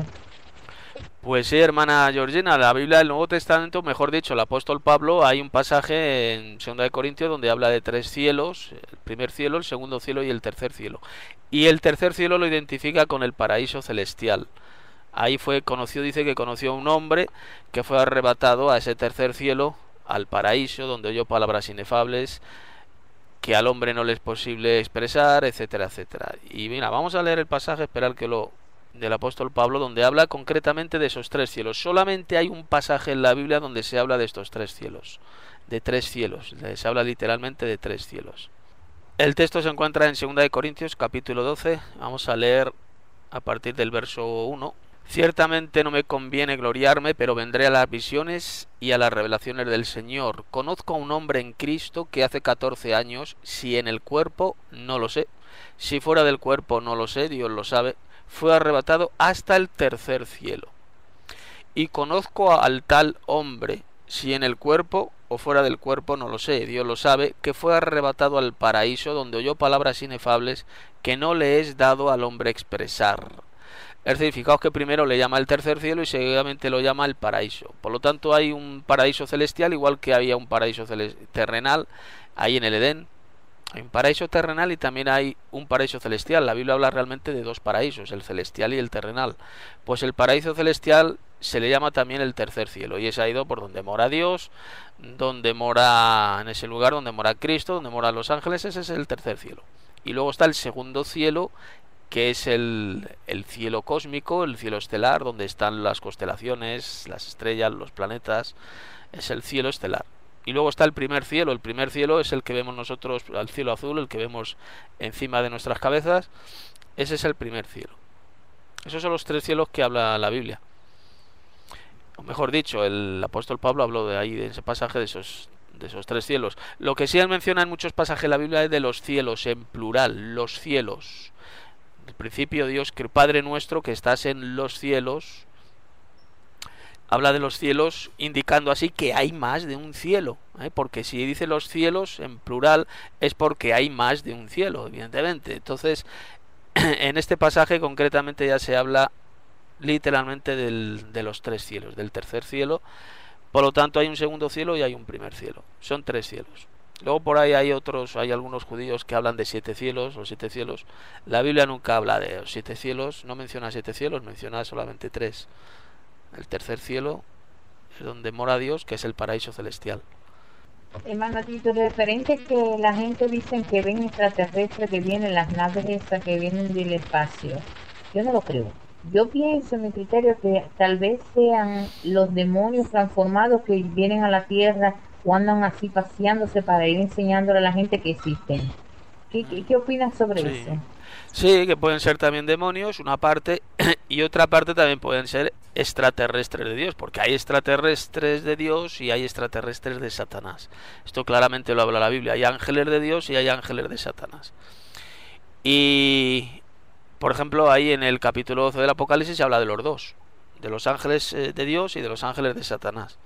Pues sí, hermana Georgina, la Biblia del Nuevo Testamento, mejor dicho, el apóstol Pablo, hay un pasaje en segunda de Corintios donde habla de tres cielos: el primer cielo, el segundo cielo y el tercer cielo. Y el tercer cielo lo identifica con el paraíso celestial. Ahí fue conocido, dice que conoció a un hombre que fue arrebatado a ese tercer cielo, al paraíso, donde oyó palabras inefables que al hombre no le es posible expresar, etcétera, etcétera. Y mira, vamos a leer el pasaje, esperar que lo del apóstol Pablo, donde habla concretamente de esos tres cielos. Solamente hay un pasaje en la Biblia donde se habla de estos tres cielos, de tres cielos, se habla literalmente de tres cielos. El texto se encuentra en segunda de Corintios capítulo doce, vamos a leer a partir del verso uno. Ciertamente no me conviene gloriarme, pero vendré a las visiones y a las revelaciones del Señor. Conozco a un hombre en Cristo que hace catorce años, si en el cuerpo, no lo sé, si fuera del cuerpo, no lo sé, Dios lo sabe, fue arrebatado hasta el tercer cielo. Y conozco al tal hombre, si en el cuerpo o fuera del cuerpo, no lo sé, Dios lo sabe, que fue arrebatado al paraíso, donde oyó palabras inefables que no le es dado al hombre expresar. Es decir, fijaos que primero le llama el tercer cielo y seguidamente lo llama el paraíso. Por lo tanto, hay un paraíso celestial, igual que había un paraíso terrenal ahí en el Edén. Hay un paraíso terrenal y también hay un paraíso celestial. La Biblia habla realmente de dos paraísos, el celestial y el terrenal. Pues el paraíso celestial se le llama también el tercer cielo, y es ahí por donde mora Dios, donde mora, en ese lugar donde mora Cristo, donde moran los ángeles. Ese es el tercer cielo. Y luego está el segundo cielo, que es el, el cielo cósmico, el cielo estelar, donde están las constelaciones, las estrellas, los planetas. Es el cielo estelar. Y luego está el primer cielo. El primer cielo es el que vemos nosotros, el cielo azul, el que vemos encima de nuestras cabezas. Ese es el primer cielo. Esos son los tres cielos que habla la Biblia. O mejor dicho, el apóstol Pablo habló de ahí, de ese pasaje, de esos, de esos tres cielos. Lo que sí él menciona en muchos pasajes de la Biblia es de los cielos, en plural, los cielos. El principio, Dios, que Padre nuestro que estás en los cielos, habla de los cielos indicando así que hay más de un cielo, ¿eh? Porque si dice los cielos en plural es porque hay más de un cielo, evidentemente. Entonces, en este pasaje concretamente ya se habla literalmente del, de los tres cielos, del tercer cielo. Por lo tanto, hay un segundo cielo y hay un primer cielo. Son tres cielos. Luego por ahí hay otros, hay algunos judíos que hablan de siete cielos, los siete cielos. La Biblia nunca habla de los siete cielos, no menciona siete cielos, menciona solamente tres. El tercer cielo es donde mora Dios, que es el paraíso celestial. Hermano Tito, referente que la gente dice que ven extraterrestres, que vienen las naves estas que vienen del espacio. Yo no lo creo. Yo pienso en mi criterio que tal vez sean los demonios transformados que vienen a la tierra o andan así paseándose para ir enseñándole a la gente que existen. ¿Qué, qué, qué opinas sobre Sí. eso? Sí, que pueden ser también demonios, una parte, y otra parte también pueden ser extraterrestres de Dios, porque hay extraterrestres de Dios y hay extraterrestres de Satanás. Esto claramente lo habla la Biblia. Hay ángeles de Dios y hay ángeles de Satanás. Y, por ejemplo, ahí en el capítulo doce del Apocalipsis se habla de los dos, de los ángeles eh, de Dios y de los ángeles de Satanás.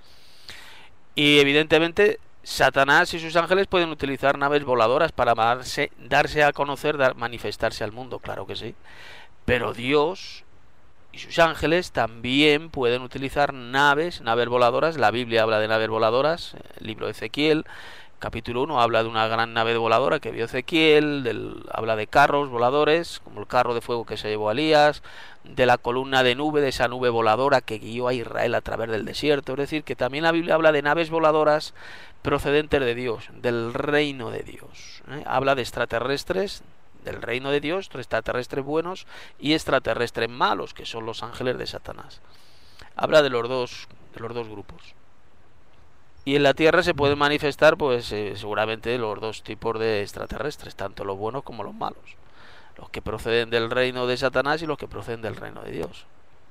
Y evidentemente Satanás y sus ángeles pueden utilizar naves voladoras para darse, darse a conocer, dar, manifestarse al mundo, claro que sí. Pero Dios y sus ángeles también pueden utilizar naves, naves voladoras. La Biblia habla de naves voladoras, el libro de Ezequiel, capítulo uno, habla de una gran nave voladora que vio Ezequiel, del, habla de carros voladores, como el carro de fuego que se llevó a Elías, de la columna de nube, de esa nube voladora que guió a Israel a través del desierto. Es decir, que también la Biblia habla de naves voladoras procedentes de Dios, del reino de Dios. ¿eh? Habla de extraterrestres del reino de Dios, extraterrestres buenos y extraterrestres malos, que son los ángeles de Satanás. Habla de los dos, de los dos grupos. Y en la Tierra se pueden manifestar, pues eh, seguramente los dos tipos de extraterrestres, tanto los buenos como los malos, los que proceden del reino de Satanás y los que proceden del reino de Dios.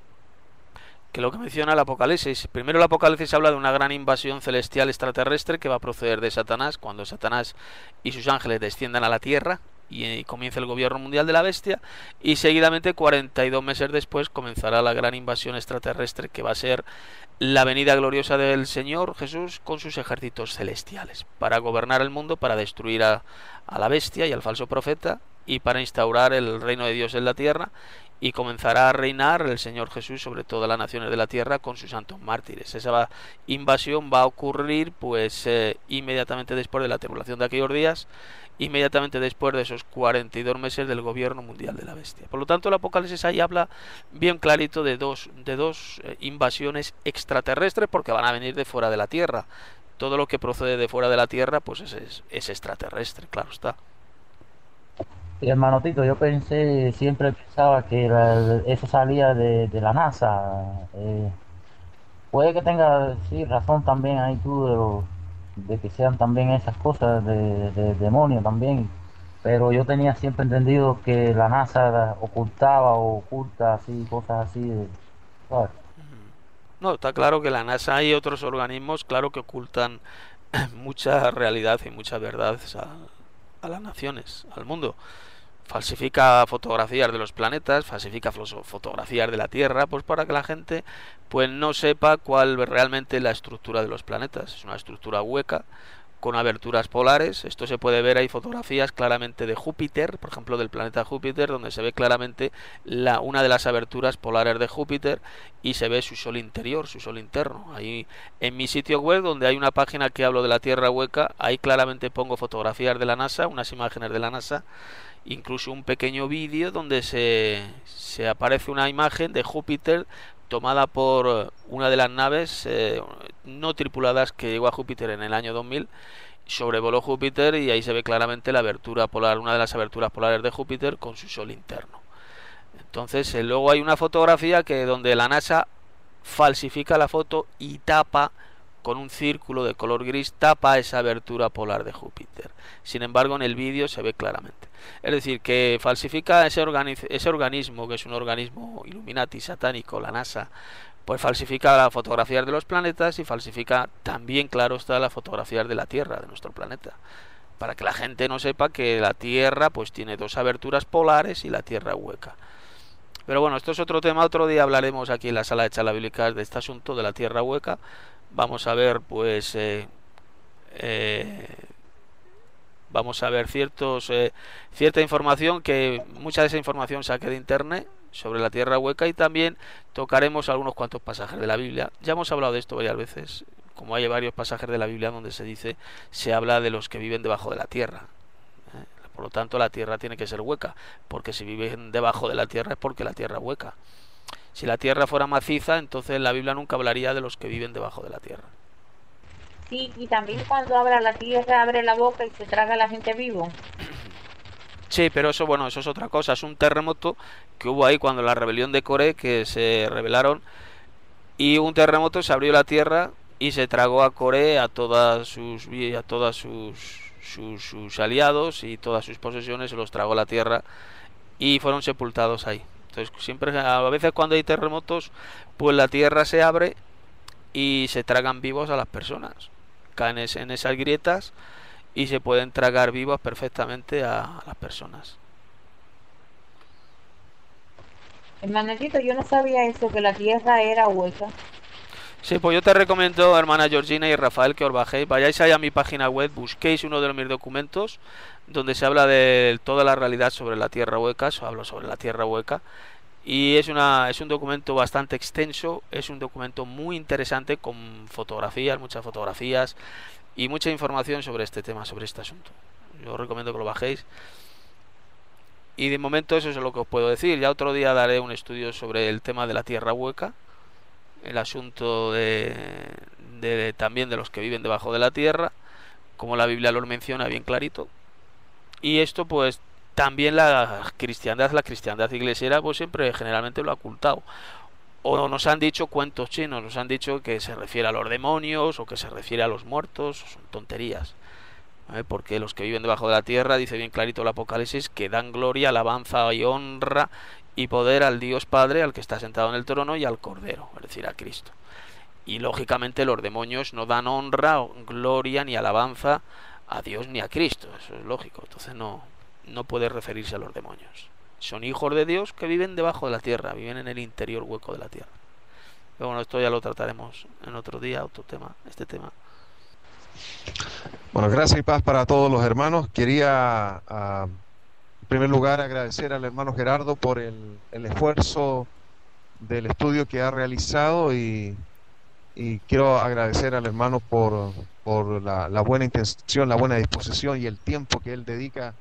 Que lo que menciona el Apocalipsis, primero el Apocalipsis habla de una gran invasión celestial extraterrestre que va a proceder de Satanás, cuando Satanás y sus ángeles desciendan a la Tierra y comienza el gobierno mundial de la bestia, y seguidamente cuarenta y dos meses después comenzará la gran invasión extraterrestre, que va a ser la venida gloriosa del Señor Jesús con sus ejércitos celestiales, para gobernar el mundo, para destruir a, a la bestia y al falso profeta, y para instaurar el reino de Dios en la tierra, y comenzará a reinar el Señor Jesús sobre todas las naciones de la tierra con sus santos mártires. Esa va, invasión va a ocurrir pues eh, inmediatamente después de la tribulación de aquellos días, inmediatamente después de esos cuarenta y dos meses del gobierno mundial de la bestia. Por lo tanto, el Apocalipsis ahí habla bien clarito de dos, de dos eh, invasiones extraterrestres, porque van a venir de fuera de la tierra. Todo lo que procede de fuera de la tierra pues es, es, es extraterrestre, claro está. Y hermano Tito, yo pensé, siempre pensaba que la- eso salía de, de la NASA. Eh, puede que tenga, sí, razón también ahí tú de, lo- de que sean también esas cosas de, de demonio también. Pero yo tenía siempre entendido que la NASA ocultaba o oculta así, cosas así. de- ¿sabes? No, está claro que la NASA y otros organismos, claro que ocultan mucha realidad y muchas verdades a, a las naciones, al mundo. Falsifica fotografías de los planetas, falsifica flo- fotografías de la Tierra, pues para que la gente pues no sepa cuál es realmente la estructura de los planetas. Es una estructura hueca con aberturas polares. Esto se puede ver, hay fotografías claramente de Júpiter, por ejemplo del planeta Júpiter, donde se ve claramente la, una de las aberturas polares de Júpiter, y se ve su sol interior, su sol interno. Ahí en mi sitio web, donde hay una página que hablo de la Tierra hueca, ahí claramente pongo fotografías de la NASA, unas imágenes de la NASA, incluso un pequeño vídeo donde se, se aparece una imagen de Júpiter tomada por una de las naves eh, no tripuladas que llegó a Júpiter en el año dos mil. Sobrevoló Júpiter y ahí se ve claramente la abertura polar, una de las aberturas polares de Júpiter con su sol interno. Entonces eh, luego hay una fotografía que donde la NASA falsifica la foto y tapa con un círculo de color gris, tapa esa abertura polar de Júpiter. Sin embargo, en el vídeo se ve claramente. Es decir, que falsifica ese, organiz ese organismo, que es un organismo Illuminati satánico, la NASA, pues falsifica las fotografías de los planetas y falsifica también, claro está, las fotografías de la Tierra, de nuestro planeta, para que la gente no sepa que la Tierra pues tiene dos aberturas polares y la Tierra hueca. Pero bueno, esto es otro tema, otro día hablaremos aquí en la sala de charlas bíblicas de este asunto de la Tierra hueca. Vamos a ver pues eh, eh, vamos a ver ciertos eh, cierta información, que mucha de esa información saque de internet sobre la Tierra hueca, y también tocaremos algunos cuantos pasajes de la Biblia. Ya hemos hablado de esto varias veces, como hay varios pasajes de la Biblia donde se dice, se habla de los que viven debajo de la tierra. ¿eh? Por lo tanto, la tierra tiene que ser hueca, porque si viven debajo de la tierra es porque la tierra es hueca. Si la tierra fuera maciza, entonces la Biblia nunca hablaría de los que viven debajo de la tierra. Sí, y también cuando abra la tierra, abre la boca y se traga a la gente vivo. Sí, pero eso, bueno, eso es otra cosa. Es un terremoto que hubo ahí cuando la rebelión de Coré, que se rebelaron, y un terremoto, se abrió la tierra y se tragó a Coré, a todas sus a todas sus sus, sus aliados y todas sus posesiones, se los tragó la tierra y fueron sepultados ahí. Entonces siempre, a veces cuando hay terremotos, pues la tierra se abre y se tragan vivos a las personas, caen en esas grietas y se pueden tragar vivos perfectamente a, a las personas. Hermanito, yo no sabía eso, que la tierra era hueca. Sí, pues yo te recomiendo, hermana Georgina y Rafael, que os bajéis, vayáis allá a mi página web, busquéis uno de mis documentos donde se habla de toda la realidad sobre la tierra hueca. Hablo sobre la tierra hueca y es una es un documento bastante extenso, es un documento muy interesante con fotografías, muchas fotografías y mucha información sobre este tema, sobre este asunto. Yo os recomiendo que lo bajéis. Y de momento eso es lo que os puedo decir. Ya otro día daré un estudio sobre el tema de la tierra hueca, el asunto de, de también de los que viven debajo de la tierra, como la Biblia lo menciona bien clarito. Y esto pues también la cristiandad, la cristiandad iglesiera pues siempre generalmente lo ha ocultado. O nos han dicho cuentos chinos, nos han dicho que se refiere a los demonios o que se refiere a los muertos, son tonterías. ¿Eh? Porque los que viven debajo de la tierra, dice bien clarito el Apocalipsis, que dan gloria, alabanza y honra y poder al Dios Padre, al que está sentado en el trono, y al Cordero, es decir, a Cristo. Y lógicamente los demonios no dan honra, gloria ni alabanza a Dios ni a Cristo, eso es lógico. Entonces no, no puede referirse a los demonios. Son hijos de Dios que viven debajo de la tierra, viven en el interior hueco de la tierra. Pero bueno, esto ya lo trataremos en otro día, otro tema, este tema. Bueno, gracias y paz para todos los hermanos. Quería, uh, en primer lugar, agradecer al hermano Gerardo por el, el esfuerzo del estudio que ha realizado y, y quiero agradecer al hermano por, por la, la buena intención, la buena disposición y el tiempo que él dedica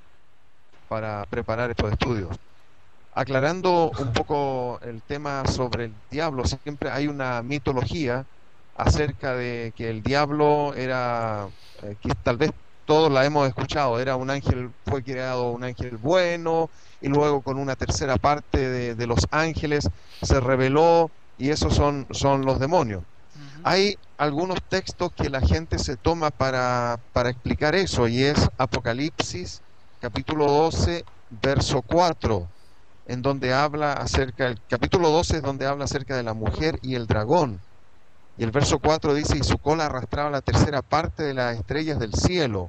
para preparar estos estudios. Aclarando un poco el tema sobre el diablo, siempre hay una mitología acerca de que el diablo era, eh, que tal vez todos la hemos escuchado, era un ángel, fue creado un ángel bueno y luego con una tercera parte de, de los ángeles se rebeló y esos son, son los demonios. Uh-huh. Hay algunos textos que la gente se toma para, para explicar eso y es Apocalipsis capítulo doce verso cuatro, en donde habla acerca, el capítulo doce es donde habla acerca de la mujer y el dragón. Y el verso cuatro dice, y su cola arrastraba la tercera parte de las estrellas del cielo.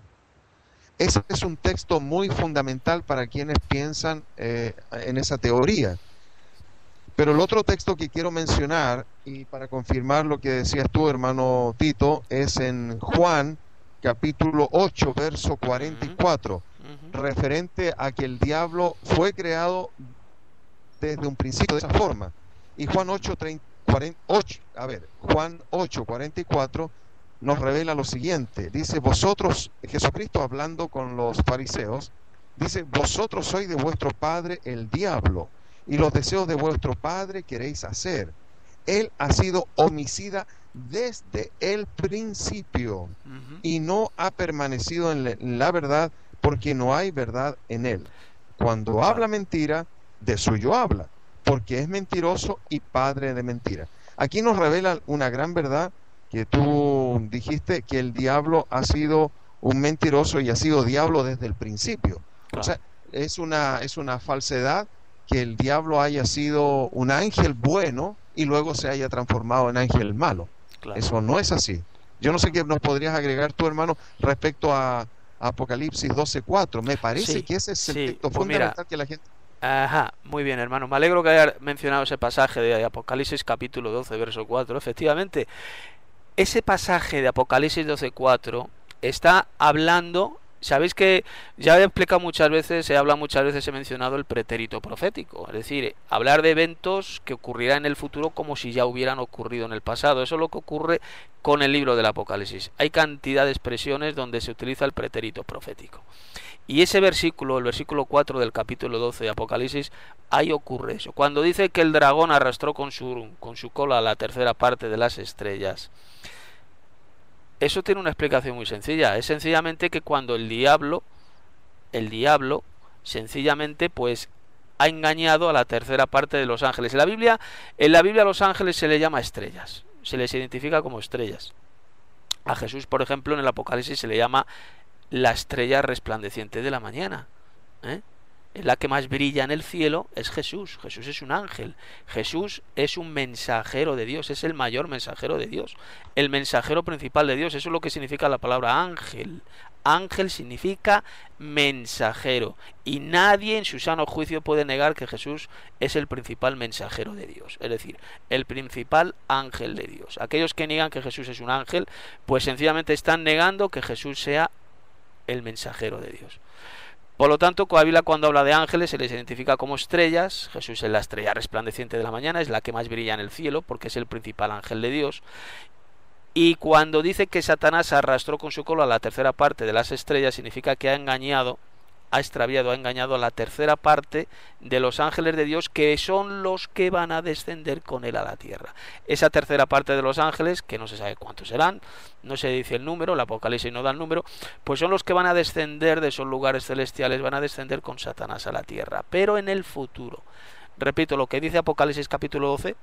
Ese es un texto muy fundamental para quienes piensan eh, en esa teoría. Pero el otro texto que quiero mencionar, y para confirmar lo que decías tú, hermano Tito, es en Juan, capítulo ocho, verso cuarenta y cuatro, uh-huh. referente a que el diablo fue creado desde un principio de esa forma. Y Juan ocho, treinta, cuarenta, ocho, a ver, Juan ocho, cuarenta y cuatro nos revela lo siguiente. Dice, vosotros, Jesucristo hablando con los fariseos, dice, vosotros sois de vuestro padre el diablo, y los deseos de vuestro padre queréis hacer. Él ha sido homicida desde el principio, uh-huh. y no ha permanecido en la, en la verdad, porque no hay verdad en él. Cuando habla mentira, de suyo habla, porque es mentiroso y padre de mentira. Aquí nos revela una gran verdad que tú dijiste, que el diablo ha sido un mentiroso y ha sido diablo desde el principio. Claro. O sea, es una, es una falsedad que el diablo haya sido un ángel bueno y luego se haya transformado en ángel malo. Claro. Eso no es así. Yo no sé qué nos podrías agregar tú, hermano, respecto a Apocalipsis doce cuatro. Me parece sí, que ese es el sí. texto pues fundamental mira, que la gente... Ajá, muy bien, hermano. Me alegro que haya mencionado ese pasaje de Apocalipsis capítulo doce, verso cuatro. Efectivamente, ese pasaje de Apocalipsis doce, cuatro está hablando... Sabéis que ya he explicado muchas veces, se habla muchas veces, he mencionado el pretérito profético, es decir, hablar de eventos que ocurrirán en el futuro como si ya hubieran ocurrido en el pasado. Eso es lo que ocurre con el libro del Apocalipsis. Hay cantidad de expresiones donde se utiliza el pretérito profético. Y ese versículo, el versículo cuatro del capítulo doce de Apocalipsis, ahí ocurre eso. Cuando dice que el dragón arrastró con su, con su cola la tercera parte de las estrellas, eso tiene una explicación muy sencilla. Es sencillamente que cuando el diablo, el diablo, sencillamente pues ha engañado a la tercera parte de los ángeles. En la Biblia, en la Biblia a los ángeles se les llama estrellas, se les identifica como estrellas. A Jesús, por ejemplo, en el Apocalipsis se le llama la estrella resplandeciente de la mañana, ¿eh? Es la que más brilla en el cielo, es Jesús. Jesús es un ángel. Jesús es un mensajero de Dios, es el mayor mensajero de Dios. El mensajero principal de Dios, eso es lo que significa la palabra ángel. Ángel significa mensajero. Y nadie en su sano juicio puede negar que Jesús es el principal mensajero de Dios. Es decir, el principal ángel de Dios. Aquellos que niegan que Jesús es un ángel, pues sencillamente están negando que Jesús sea el mensajero de Dios. Por lo tanto, la Biblia cuando habla de ángeles se les identifica como estrellas. Jesús es la estrella resplandeciente de la mañana, es la que más brilla en el cielo porque es el principal ángel de Dios. Y cuando dice que Satanás arrastró con su cola la tercera parte de las estrellas, significa que ha engañado, ha extraviado, ha engañado a la tercera parte de los ángeles de Dios, que son los que van a descender con él a la tierra. Esa tercera parte de los ángeles, que no se sabe cuántos serán, no se dice el número, el Apocalipsis no da el número, pues son los que van a descender de esos lugares celestiales, van a descender con Satanás a la tierra, pero en el futuro. Repito, lo que dice Apocalipsis capítulo doce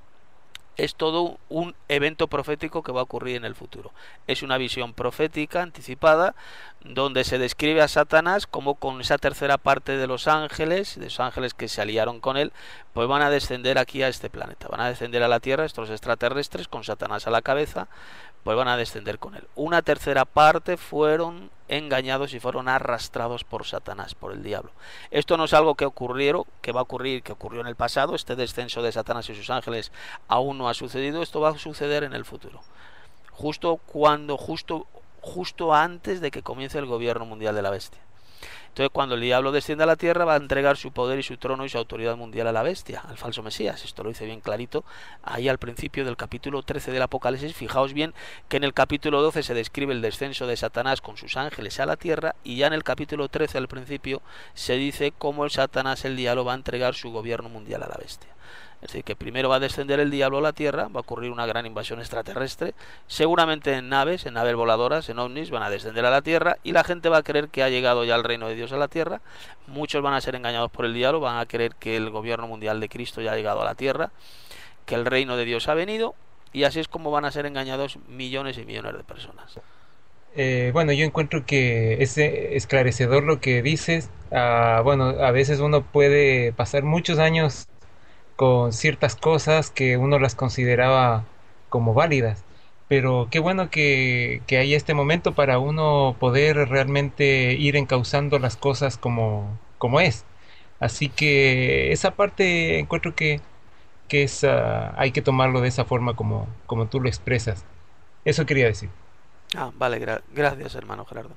es todo un evento profético que va a ocurrir en el futuro. Es una visión profética anticipada donde se describe a Satanás como con esa tercera parte de los ángeles, de los ángeles que se aliaron con él, pues van a descender aquí a este planeta, van a descender a la Tierra, estos extraterrestres con Satanás a la cabeza, pues van a descender con él. Una tercera parte fueron engañados y fueron arrastrados por Satanás, por el diablo. Esto no es algo que ocurrieron, que va a ocurrir, que ocurrió en el pasado. Este descenso de Satanás y sus ángeles aún no ha sucedido. Esto va a suceder en el futuro, justo cuando, justo, justo antes de que comience el gobierno mundial de la bestia. Entonces, cuando el diablo descienda a la tierra, va a entregar su poder y su trono y su autoridad mundial a la bestia, al falso Mesías. Esto lo dice bien clarito ahí al principio del capítulo trece del Apocalipsis. Fijaos bien que en el capítulo doce se describe el descenso de Satanás con sus ángeles a la tierra, y ya en el capítulo trece al principio se dice cómo el Satanás, el diablo, va a entregar su gobierno mundial a la bestia. Es decir, que primero va a descender el diablo a la tierra, va a ocurrir una gran invasión extraterrestre, seguramente en naves, en naves voladoras, en ovnis, van a descender a la tierra, y la gente va a creer que ha llegado ya el reino de Dios a la tierra. Muchos van a ser engañados por el diablo, van a creer que el gobierno mundial de Cristo ya ha llegado a la tierra, que el reino de Dios ha venido, y así es como van a ser engañados millones y millones de personas. Eh, bueno, yo encuentro que es esclarecedor lo que dices. Ah, bueno, a veces uno puede pasar muchos años con ciertas cosas que uno las consideraba como válidas, pero qué bueno que, que hay este momento para uno poder realmente ir encauzando las cosas como, como es. Así que esa parte encuentro que, que es, uh, hay que tomarlo de esa forma como, como tú lo expresas. Eso quería decir. Ah, vale, gra gracias, hermano Gerardo.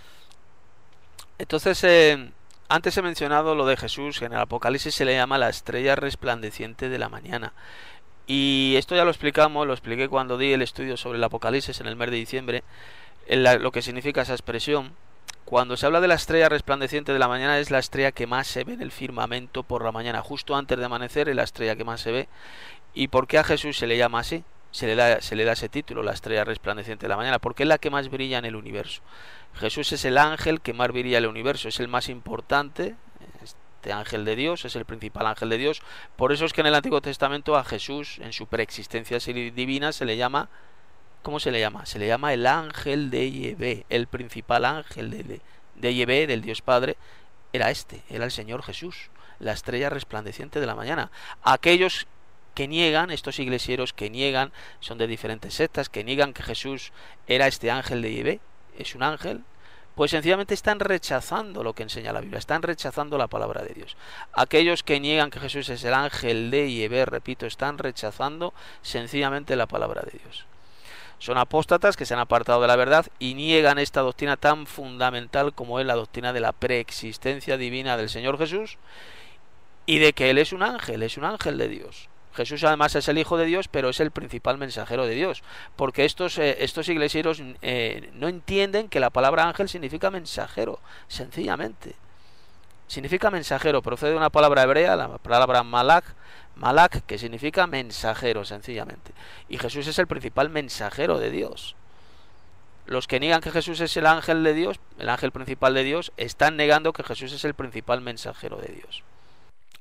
Entonces, eh, antes he mencionado lo de Jesús, que en el Apocalipsis se le llama la estrella resplandeciente de la mañana. Y esto ya lo explicamos, lo expliqué cuando di el estudio sobre el Apocalipsis en el mes de diciembre, en la, lo que significa esa expresión. Cuando se habla de la estrella resplandeciente de la mañana, es la estrella que más se ve en el firmamento por la mañana. Justo antes de amanecer es la estrella que más se ve. ¿Y por qué a Jesús se le llama así? Se le da, se le da ese título, la estrella resplandeciente de la mañana, porque es la que más brilla en el universo. Jesús es el ángel que más brilla en el universo, es el más importante, este ángel de Dios, es el principal ángel de Dios. Por eso es que en el Antiguo Testamento a Jesús, en su preexistencia divina, se le llama, ¿cómo se le llama? Se le llama el ángel de Yahvé, el principal ángel de, de Yahvé, del Dios Padre, era este, era el Señor Jesús, la estrella resplandeciente de la mañana. Aquellos que niegan, estos iglesieros que niegan, son de diferentes sectas, que niegan que Jesús era este ángel de Yahvé, es un ángel, pues sencillamente están rechazando lo que enseña la Biblia, están rechazando la palabra de Dios. Aquellos que niegan que Jesús es el ángel de Yahvé, repito, están rechazando sencillamente la palabra de Dios. Son apóstatas que se han apartado de la verdad y niegan esta doctrina tan fundamental como es la doctrina de la preexistencia divina del Señor Jesús y de que Él es un ángel, es un ángel de Dios. Jesús además es el Hijo de Dios, pero es el principal mensajero de Dios, porque estos, eh, estos iglesieros eh, no entienden que la palabra ángel significa mensajero, sencillamente. Significa mensajero, procede de una palabra hebrea, la palabra malak, malak, que significa mensajero, sencillamente. Y Jesús es el principal mensajero de Dios. Los que niegan que Jesús es el ángel de Dios, el ángel principal de Dios, están negando que Jesús es el principal mensajero de Dios.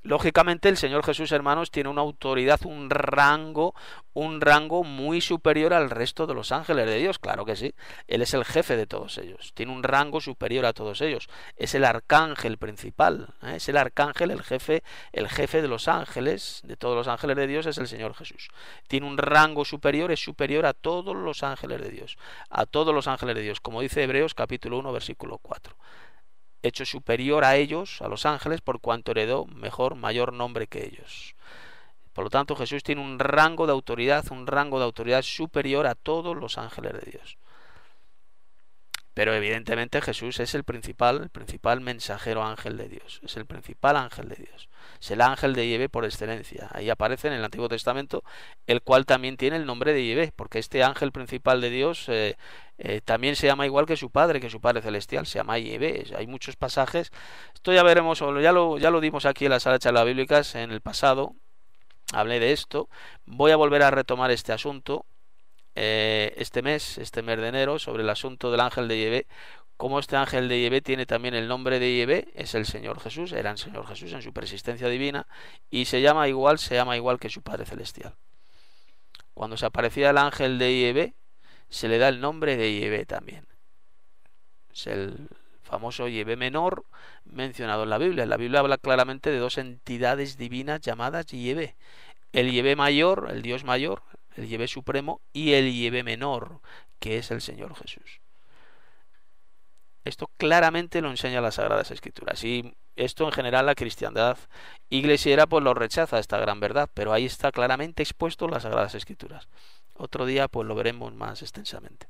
Lógicamente el Señor Jesús, hermanos, tiene una autoridad, un rango, un rango muy superior al resto de los ángeles de Dios, claro que sí. Él es el jefe de todos ellos, tiene un rango superior a todos ellos. Es el arcángel principal, ¿eh? Es el arcángel, el jefe, el jefe de los ángeles, de todos los ángeles de Dios es el Señor Jesús. Tiene un rango superior, es superior a todos los ángeles de Dios, a todos los ángeles de Dios, como dice Hebreos capítulo uno, versículo cuatro. Hecho superior a ellos, a los ángeles, por cuanto heredó mejor, mayor nombre que ellos. Por lo tanto, Jesús tiene un rango de autoridad, un rango de autoridad superior a todos los ángeles de Dios. Pero evidentemente Jesús es el principal, el principal mensajero ángel de Dios, es el principal ángel de Dios, es el ángel de Yahvé por excelencia. Ahí aparece en el Antiguo Testamento, el cual también tiene el nombre de Yahvé, porque este ángel principal de Dios eh, eh, también se llama igual que su Padre, que su Padre Celestial, se llama Yahvé. Hay muchos pasajes, esto ya veremos, ya lo, ya lo dimos aquí en la sala de charlas bíblicas en el pasado, hablé de esto, voy a volver a retomar este asunto. Eh, este mes, este mes de enero, sobre el asunto del ángel de Yahvé, como este ángel de Yahvé tiene también el nombre de Yahvé, es el Señor Jesús, era el Señor Jesús en su persistencia divina, y se llama igual, se llama igual que su Padre Celestial. Cuando se aparecía el ángel de Yahvé, se le da el nombre de Yahvé también. Es el famoso Yahvé menor mencionado en la Biblia. En la Biblia habla claramente de dos entidades divinas llamadas Yahvé. El Yahvé mayor, el Dios mayor, el Yahvé supremo, y el Yahvé menor, que es el Señor Jesús. Esto claramente lo enseña las Sagradas Escrituras, y esto en general la cristiandad iglesiera pues lo rechaza, esta gran verdad, pero ahí está claramente expuesto en las Sagradas Escrituras. Otro día pues lo veremos más extensamente.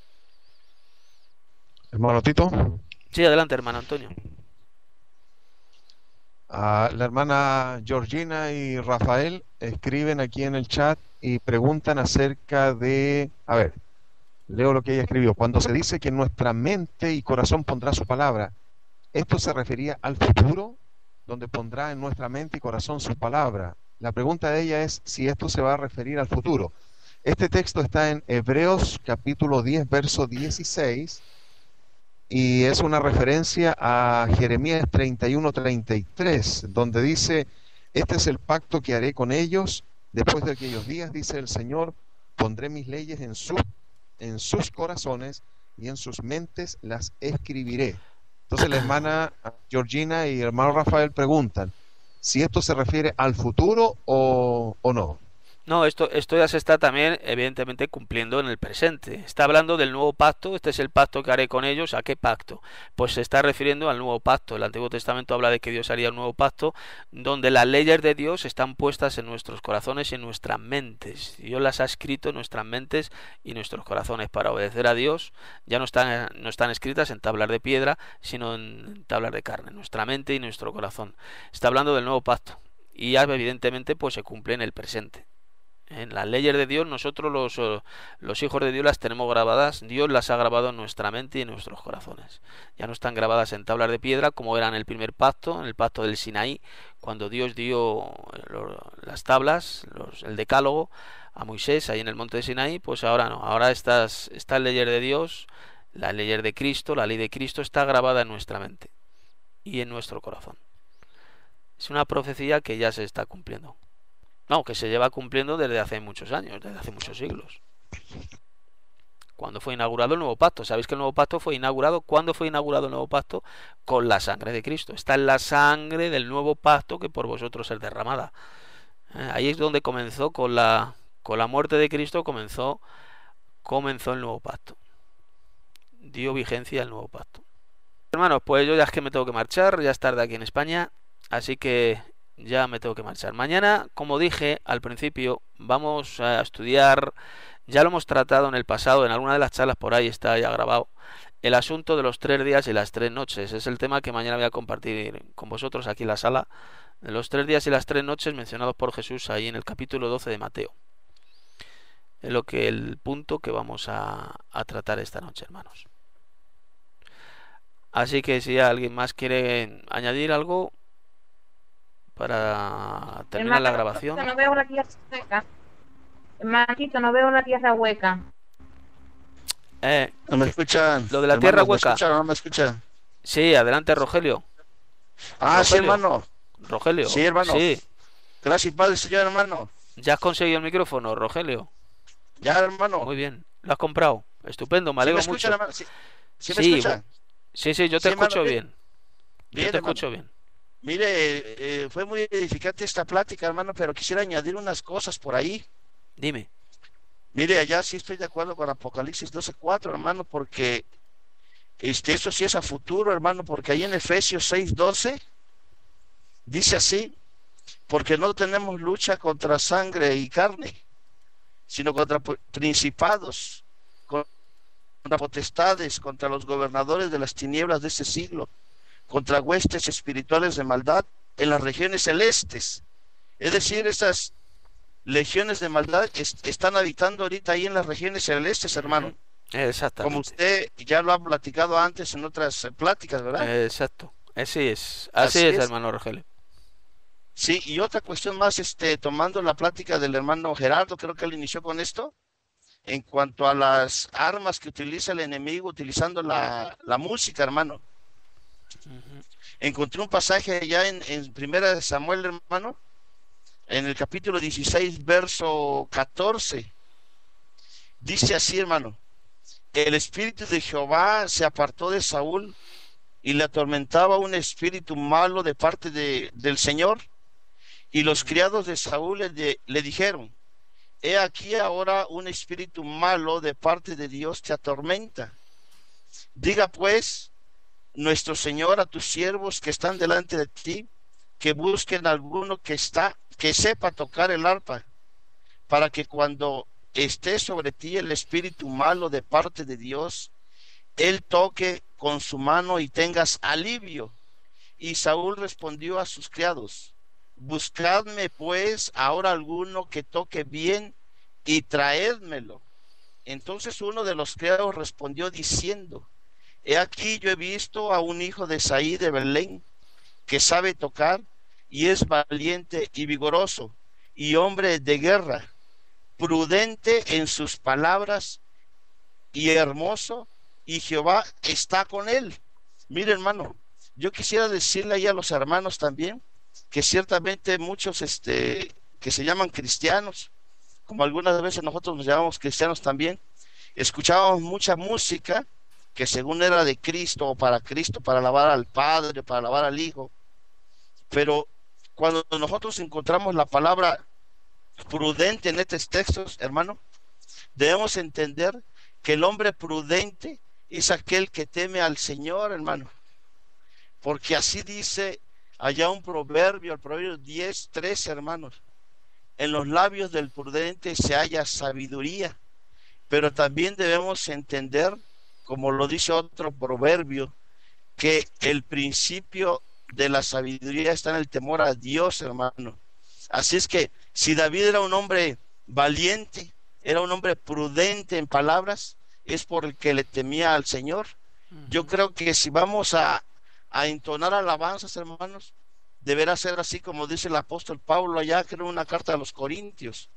Hermano Tito. Sí, adelante, hermano Antonio. Uh, la hermana Georgina y Rafael escriben aquí en el chat y preguntan acerca de, a ver, leo lo que ella escribió. Cuando se dice que nuestra mente y corazón pondrá su palabra, ¿esto se refería al futuro, donde pondrá en nuestra mente y corazón su palabra? La pregunta de ella es si esto se va a referir al futuro. Este texto está en Hebreos capítulo diez, verso dieciséis, y es una referencia a Jeremías treinta y uno, treinta y tres, donde dice: este es el pacto que haré con ellos después de aquellos días, dice el Señor, pondré mis leyes en, su, en sus corazones y en sus mentes las escribiré. Entonces la hermana Georgina y el hermano Rafael preguntan si esto se refiere al futuro o, o no. No, esto, esto ya se está también evidentemente cumpliendo en el presente. Está hablando del nuevo pacto, este es el pacto que haré con ellos. ¿A qué pacto? Pues se está refiriendo al nuevo pacto. El Antiguo Testamento habla de que Dios haría un nuevo pacto donde las leyes de Dios están puestas en nuestros corazones y en nuestras mentes. Dios las ha escrito en nuestras mentes y nuestros corazones para obedecer a Dios. Ya no están, no están escritas en tablas de piedra, sino en tablas de carne, nuestra mente y nuestro corazón. Está hablando del nuevo pacto y ya evidentemente pues se cumple en el presente. En las leyes de Dios nosotros los, los hijos de Dios las tenemos grabadas, Dios las ha grabado en nuestra mente y en nuestros corazones. Ya no están grabadas en tablas de piedra como era en el primer pacto, en el pacto del Sinaí, cuando Dios dio las tablas, los, el decálogo a Moisés ahí en el monte de Sinaí. Pues ahora no, ahora estas, estas leyes de Dios, las leyes de Cristo, la ley de Cristo está grabada en nuestra mente y en nuestro corazón. Es una profecía que ya se está cumpliendo. No, que se lleva cumpliendo desde hace muchos años, desde hace muchos siglos. Cuando fue inaugurado el nuevo pacto. Sabéis que el nuevo pacto fue inaugurado. ¿Cuándo fue inaugurado el nuevo pacto? Con la sangre de Cristo. Está en la sangre del nuevo pacto que por vosotros es derramada. ¿Eh? Ahí es donde comenzó, con la, con la muerte de Cristo, comenzó, comenzó el nuevo pacto. Dio vigencia al nuevo pacto. Hermanos, pues yo ya es que me tengo que marchar, ya es tarde aquí en España, así que ya me tengo que marchar. Mañana, como dije al principio, vamos a estudiar, ya lo hemos tratado en el pasado, en alguna de las charlas por ahí está ya grabado, el asunto de los tres días y las tres noches. Es el tema que mañana voy a compartir con vosotros aquí en la sala, de los tres días y las tres noches mencionados por Jesús ahí en el capítulo doce de Mateo. Es lo que el punto que vamos a, a tratar esta noche, hermanos. Así que si alguien más quiere añadir algo para terminar la grabación. No veo la tierra hueca. Hermanito, no veo la tierra hueca. Eh, no me escuchan. Lo de la hermanos, tierra ¿me hueca. escuchan o no me escuchan? Sí, adelante, Rogelio. Ah, Rogelio. sí, hermano. Rogelio, Sí, hermano. sí. Gracias, Padre, Señor, hermano. ¿Ya has conseguido el micrófono, Rogelio? Ya, hermano. Muy bien. ¿Lo has comprado? Estupendo, me ¿Sí me alegro escuchan, mucho. hermano? ¿Sí, sí me Sí, escuchan? Sí, sí, yo te Sí, hermano, escucho bien. bien. Yo Bien, te hermano. escucho bien. Mire, eh, fue muy edificante esta plática, hermano, pero quisiera añadir unas cosas por ahí. Dime. Mire, allá sí estoy de acuerdo con Apocalipsis doce cuatro, hermano, porque este, eso sí es a futuro, hermano, porque ahí en Efesios seis doce dice así, porque no tenemos lucha contra sangre y carne, sino contra principados, contra potestades, contra los gobernadores de las tinieblas de este siglo, contra huestes espirituales de maldad en las regiones celestes. Es decir, esas legiones de maldad est están habitando ahorita ahí en las regiones celestes, hermano. Exactamente. Como usted ya lo ha platicado antes en otras eh, pláticas, ¿verdad? Exacto. Así es. Así, Así es, es. hermano Rogelio. Sí, y otra cuestión más, este, tomando la plática del hermano Gerardo, creo que él inició con esto, en cuanto a las armas que utiliza el enemigo utilizando la, la música, hermano. Ujú. Encontré un pasaje allá en, en Primera de Samuel, hermano, en el capítulo dieciséis, verso catorce. Dice así, hermano: el espíritu de Jehová se apartó de Saúl y le atormentaba un espíritu malo de parte de, del Señor. Y los criados de Saúl le, de, le dijeron: he aquí ahora un espíritu malo de parte de Dios te atormenta. Diga pues nuestro Señor a tus siervos que están delante de ti, que busquen alguno que está, que sepa tocar el arpa, para que cuando esté sobre ti el espíritu malo de parte de Dios, él toque con su mano y tengas alivio. Y Saúl respondió a sus criados: buscadme pues ahora alguno que toque bien y traédmelo. Entonces uno de los criados respondió diciendo: he aquí yo he visto a un hijo de Isaí de Belén, que sabe tocar y es valiente y vigoroso y hombre de guerra, prudente en sus palabras y hermoso, y Jehová está con él. Mire, hermano, yo quisiera decirle ahí a los hermanos también que ciertamente muchos este, que se llaman cristianos, como algunas veces nosotros nos llamamos cristianos también, escuchábamos mucha música que según era de Cristo o para Cristo, para alabar al Padre, para alabar al Hijo, pero cuando nosotros encontramos la palabra prudente en estos textos, hermano, debemos entender que el hombre prudente es aquel que teme al Señor, hermano, porque así dice allá un proverbio, el proverbio diez, trece, hermanos: en los labios del prudente se halla sabiduría. Pero también debemos entender, como lo dice otro proverbio, que el principio de la sabiduría está en el temor a Dios, hermano. Así es que si David era un hombre valiente, era un hombre prudente en palabras, es por el que le temía al Señor. Yo creo que si vamos a, a entonar alabanzas, hermanos, deberá ser así como dice el apóstol Pablo allá, que era una carta a los Corintios.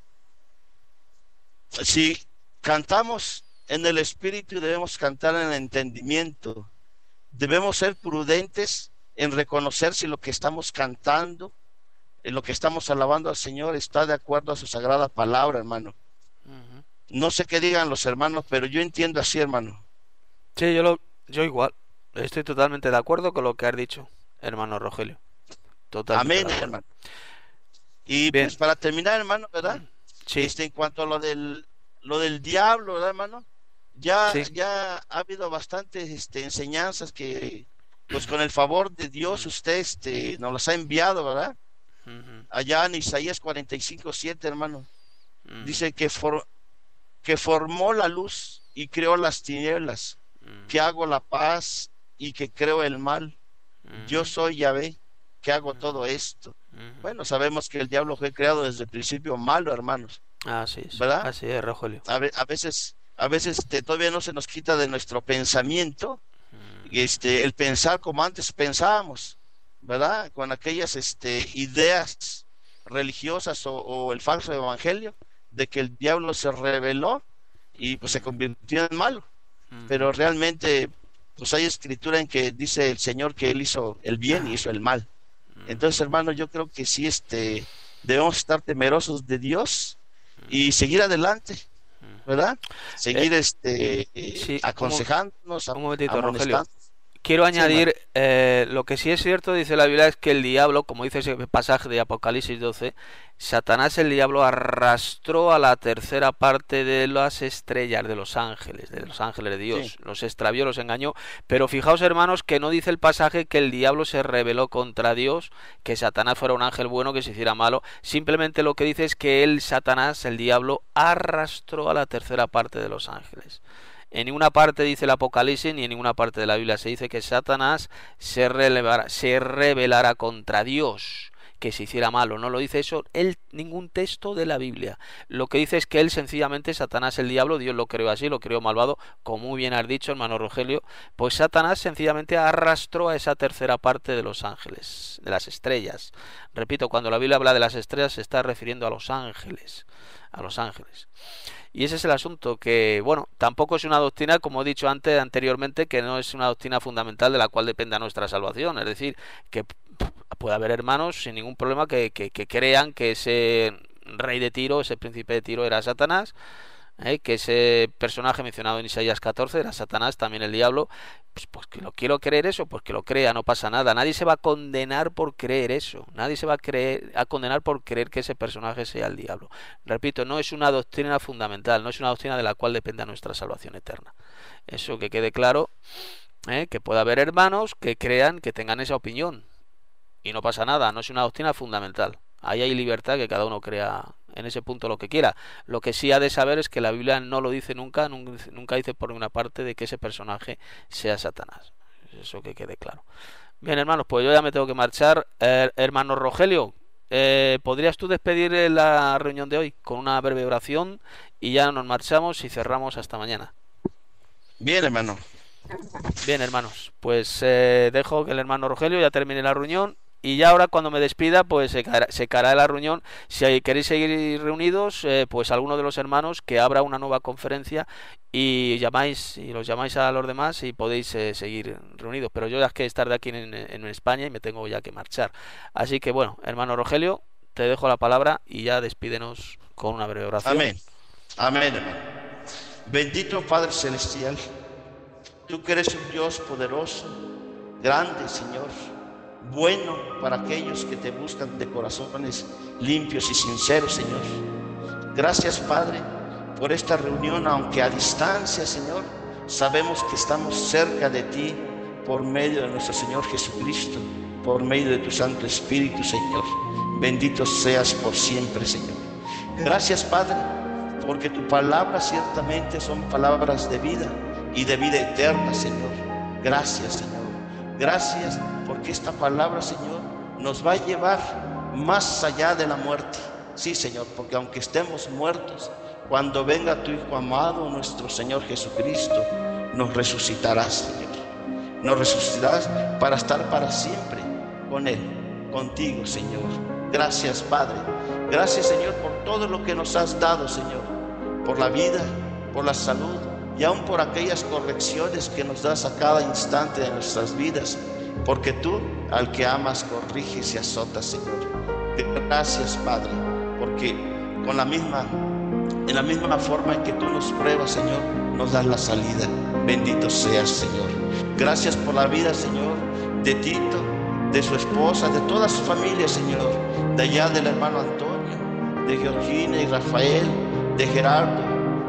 Si cantamos en el Espíritu, debemos cantar en el entendimiento. Debemos ser prudentes en reconocer si lo que estamos cantando, en lo que estamos alabando al Señor, está de acuerdo a su sagrada palabra, hermano. Uh-huh. No sé qué digan los hermanos, pero yo entiendo así, hermano. Sí, yo, lo, yo igual. Estoy totalmente de acuerdo con lo que has dicho, hermano Rogelio. Totalmente. Amén, hermano. Y bien, pues para terminar, hermano, ¿verdad? Sí. Este, en cuanto a lo del, lo del diablo, ¿verdad, hermano? Ya, sí. ya ha habido bastantes este, enseñanzas que, pues con el favor de Dios, usted este, nos las ha enviado, ¿verdad? Uh-huh. Allá en Isaías cuarenta y cinco, siete, hermano. Uh-huh. Dice que, for, que formó la luz y creó las tinieblas, uh-huh. que hago la paz y que creo el mal. Uh-huh. Yo soy Yahvé, que hago uh-huh. todo esto. Uh-huh. Bueno, sabemos que el diablo fue creado desde el principio malo, hermanos. Así es, ¿verdad? Así es, Rogelio. A, a veces, a veces este, todavía no se nos quita de nuestro pensamiento, uh-huh. este, el pensar como antes pensábamos, ¿verdad? Con aquellas este, ideas religiosas o, o el falso evangelio de que el diablo se rebeló y pues se convirtió en malo. Uh-huh. Pero realmente pues hay escritura en que dice el Señor que él hizo el bien y hizo el mal. Uh-huh. Entonces, hermano, yo creo que sí, este, debemos estar temerosos de Dios y seguir adelante, ¿verdad? Seguir Eh, este, sí, un, mo- aconsejándonos, un momentito, Rogelio. amonestándonos. Quiero Sí, hermano. añadir, eh, lo que sí es cierto, dice la Biblia, es que el diablo, como dice ese pasaje de Apocalipsis doce, Satanás, el diablo, arrastró a la tercera parte de las estrellas, de los ángeles, de los ángeles de Dios, Sí, los extravió, los engañó, pero fijaos, hermanos, que no dice el pasaje que el diablo se rebeló contra Dios, que Satanás fuera un ángel bueno, que se hiciera malo, simplemente lo que dice es que él, Satanás, el diablo, arrastró a la tercera parte de los ángeles. En ninguna parte dice el Apocalipsis ni en ninguna parte de la Biblia se dice que Satanás se rebelara, se rebelara contra Dios, que se hiciera malo. No lo dice eso él, ningún texto de la Biblia. Lo que dice es que él sencillamente, Satanás el diablo, Dios lo creó así, lo creó malvado, como muy bien has dicho, hermano Rogelio, pues Satanás sencillamente arrastró a esa tercera parte de los ángeles, de las estrellas. Repito, cuando la Biblia habla de las estrellas se está refiriendo a los ángeles, a los ángeles. Y ese es el asunto, que, bueno, tampoco es una doctrina, como he dicho antes, anteriormente, que no es una doctrina fundamental de la cual dependa nuestra salvación. Es decir, que puede haber hermanos sin ningún problema que, que, que crean que ese rey de Tiro, ese príncipe de Tiro era Satanás, ¿eh? Que ese personaje mencionado en Isaías catorce era Satanás, también el diablo. Pues, pues que lo quiero creer eso, pues que lo crea, no pasa nada. Nadie se va a condenar por creer eso. Nadie se va a, creer, a condenar por creer que ese personaje sea el diablo. Repito, no es una doctrina fundamental, no es una doctrina de la cual dependa nuestra salvación eterna. Eso que quede claro, ¿eh? Que pueda haber hermanos que crean, que tengan esa opinión. Y no pasa nada, no es una doctrina fundamental. Ahí hay libertad, que cada uno crea en ese punto lo que quiera. Lo que sí ha de saber es que la Biblia no lo dice nunca, nunca dice por una parte de que ese personaje sea Satanás. Eso que quede claro. Bien, hermanos, pues yo ya me tengo que marchar. Eh, hermano Rogelio, eh, ¿podrías tú despedir la reunión de hoy con una breve oración? Y ya nos marchamos y cerramos hasta mañana. Bien, hermano. Bien, hermanos, pues eh, dejo que el hermano Rogelio ya termine la reunión. Y ya ahora, cuando me despida, pues se caerá, se caerá la reunión. Si queréis seguir reunidos, eh, pues alguno de los hermanos que abra una nueva conferencia y llamáis y los llamáis a los demás y podéis eh, seguir reunidos. Pero yo ya es que estar de aquí en, en España y me tengo ya que marchar. Así que bueno, hermano Rogelio, te dejo la palabra y ya despídenos con una breve oración. Amén. Amén, hermano. Bendito Padre Celestial, tú que eres un Dios poderoso, grande, Señor, bueno para aquellos que te buscan de corazones limpios y sinceros, Señor. Gracias, Padre, por esta reunión, aunque a distancia, Señor, sabemos que estamos cerca de ti por medio de nuestro Señor Jesucristo, por medio de tu Santo Espíritu, Señor. Bendito seas por siempre, Señor. Gracias, Padre, porque tu palabra ciertamente son palabras de vida y de vida eterna, Señor. Gracias, Señor. Gracias porque esta palabra, Señor, nos va a llevar más allá de la muerte. Sí, Señor, porque aunque estemos muertos, cuando venga tu Hijo amado, nuestro Señor Jesucristo, nos resucitarás, Señor. Nos resucitarás para estar para siempre con Él, contigo, Señor. Gracias, Padre. Gracias, Señor, por todo lo que nos has dado, Señor. Por la vida, por la salud, y aún por aquellas correcciones que nos das a cada instante de nuestras vidas, porque tú al que amas corriges y azotas, Señor. Gracias, Padre, porque con la misma, en la misma forma en que tú nos pruebas, Señor, nos das la salida. Bendito seas, Señor. Gracias por la vida, Señor, de Tito, de su esposa, de toda su familia, Señor, de allá del hermano Antonio, de Georgina y Rafael, de Gerardo,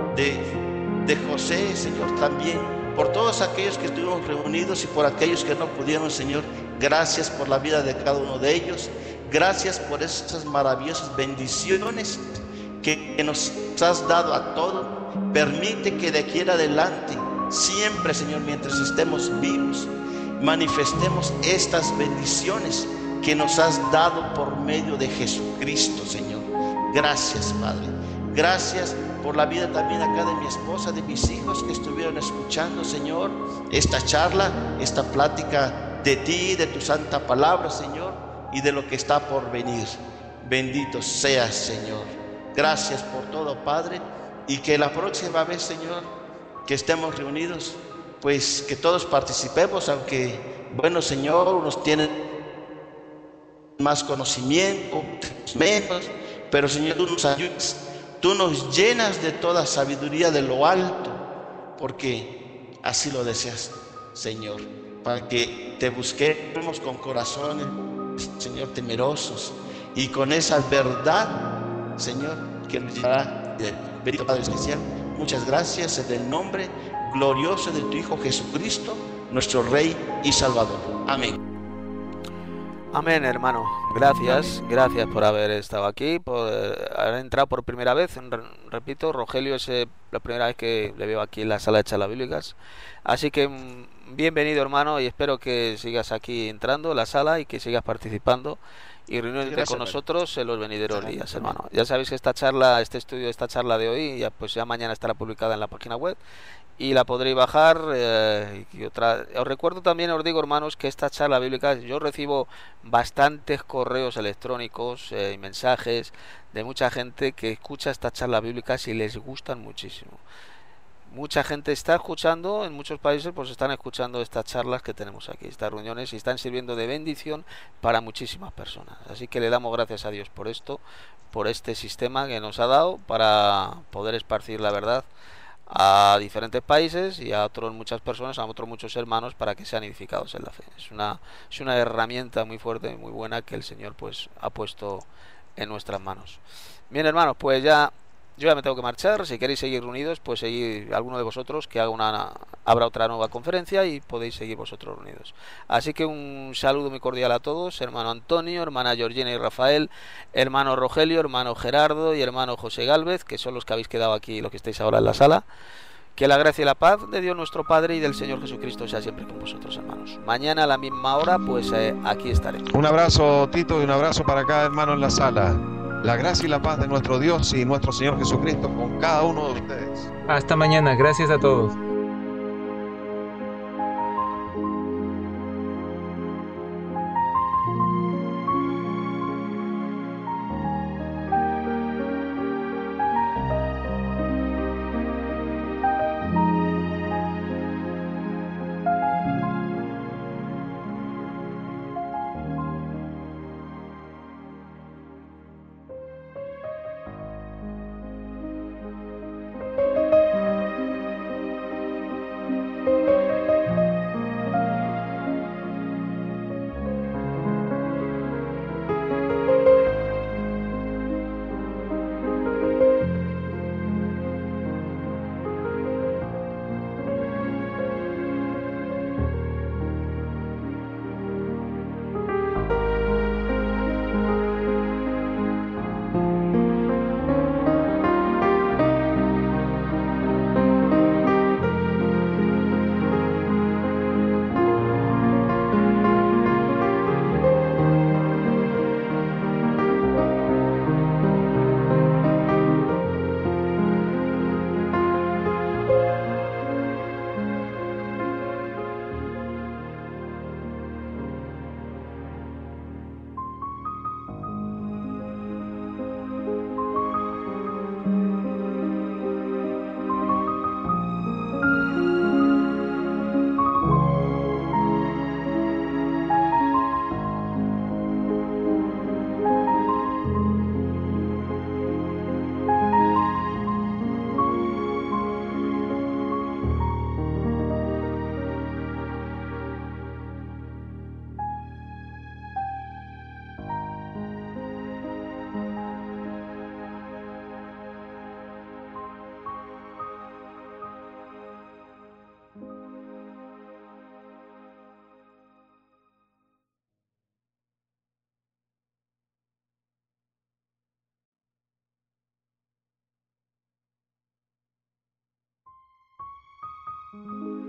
de de José, Señor, también, por todos aquellos que estuvimos reunidos y por aquellos que no pudieron, Señor. Gracias por la vida de cada uno de ellos. Gracias por esas maravillosas bendiciones que, que nos has dado a todos. Permite que de aquí en adelante, siempre, Señor, mientras estemos vivos, manifestemos estas bendiciones que nos has dado por medio de Jesucristo, Señor. Gracias, Padre. Gracias por la vida también acá de mi esposa, de mis hijos que estuvieron escuchando, Señor, esta charla, esta plática de ti, de tu santa palabra, Señor, y de lo que está por venir. Bendito seas, Señor. Gracias por todo, Padre, y que la próxima vez, Señor, que estemos reunidos, pues que todos participemos, aunque, bueno, Señor, unos tienen más conocimiento, menos, pero Señor, tú nos ayudas, tú nos llenas de toda sabiduría de lo alto, porque así lo deseas, Señor, para que te busquemos con corazones, Señor, temerosos, y con esa verdad, Señor, que nos llevará del bendito Padre Celestial. Muchas gracias en el nombre glorioso de tu Hijo Jesucristo, nuestro Rey y Salvador. Amén. Amén, hermano. Gracias, gracias por haber estado aquí, por eh, haber entrado por primera vez. Re- repito, Rogelio es eh, la primera vez que le veo aquí en la sala de charlas bíblicas. Así que mm, bienvenido, hermano, y espero que sigas aquí entrando en la sala y que sigas participando y reuniéndote Gracias, con hermano. nosotros en los venideros Amén. días, hermano. Ya sabéis que esta charla, este estudio, esta charla de hoy, ya pues ya mañana estará publicada en la página web y la podréis bajar. Eh, y otra, os recuerdo también, os digo, hermanos, que esta charla bíblica, yo recibo bastantes correos electrónicos eh, y mensajes de mucha gente que escucha estas charlas bíblicas y les gustan muchísimo. Mucha gente está escuchando, en muchos países pues están escuchando estas charlas que tenemos aquí, estas reuniones, y están sirviendo de bendición para muchísimas personas. Así que le damos gracias a Dios por esto, por este sistema que nos ha dado para poder esparcir la verdad a diferentes países y a otros muchas personas, a otros muchos hermanos, para que sean edificados en la fe. Es una es una herramienta muy fuerte y muy buena que el Señor pues ha puesto en nuestras manos. Bien, hermanos, pues ya yo ya me tengo que marchar. Si queréis seguir reunidos, pues seguir alguno de vosotros, que haga una habrá otra nueva conferencia y podéis seguir vosotros reunidos. Así que un saludo muy cordial a todos, hermano Antonio, hermana Georgina y Rafael, hermano Rogelio, hermano Gerardo y hermano José Gálvez, que son los que habéis quedado aquí, los que estáis ahora en la sala. Que la gracia y la paz de Dios nuestro Padre y del Señor Jesucristo sea siempre con vosotros, hermanos. Mañana a la misma hora, pues eh, aquí estaremos. Un abrazo, Tito, y un abrazo para cada hermano en la sala. La gracia y la paz de nuestro Dios y nuestro Señor Jesucristo con cada uno de ustedes. Hasta mañana. Gracias a todos. Thank you.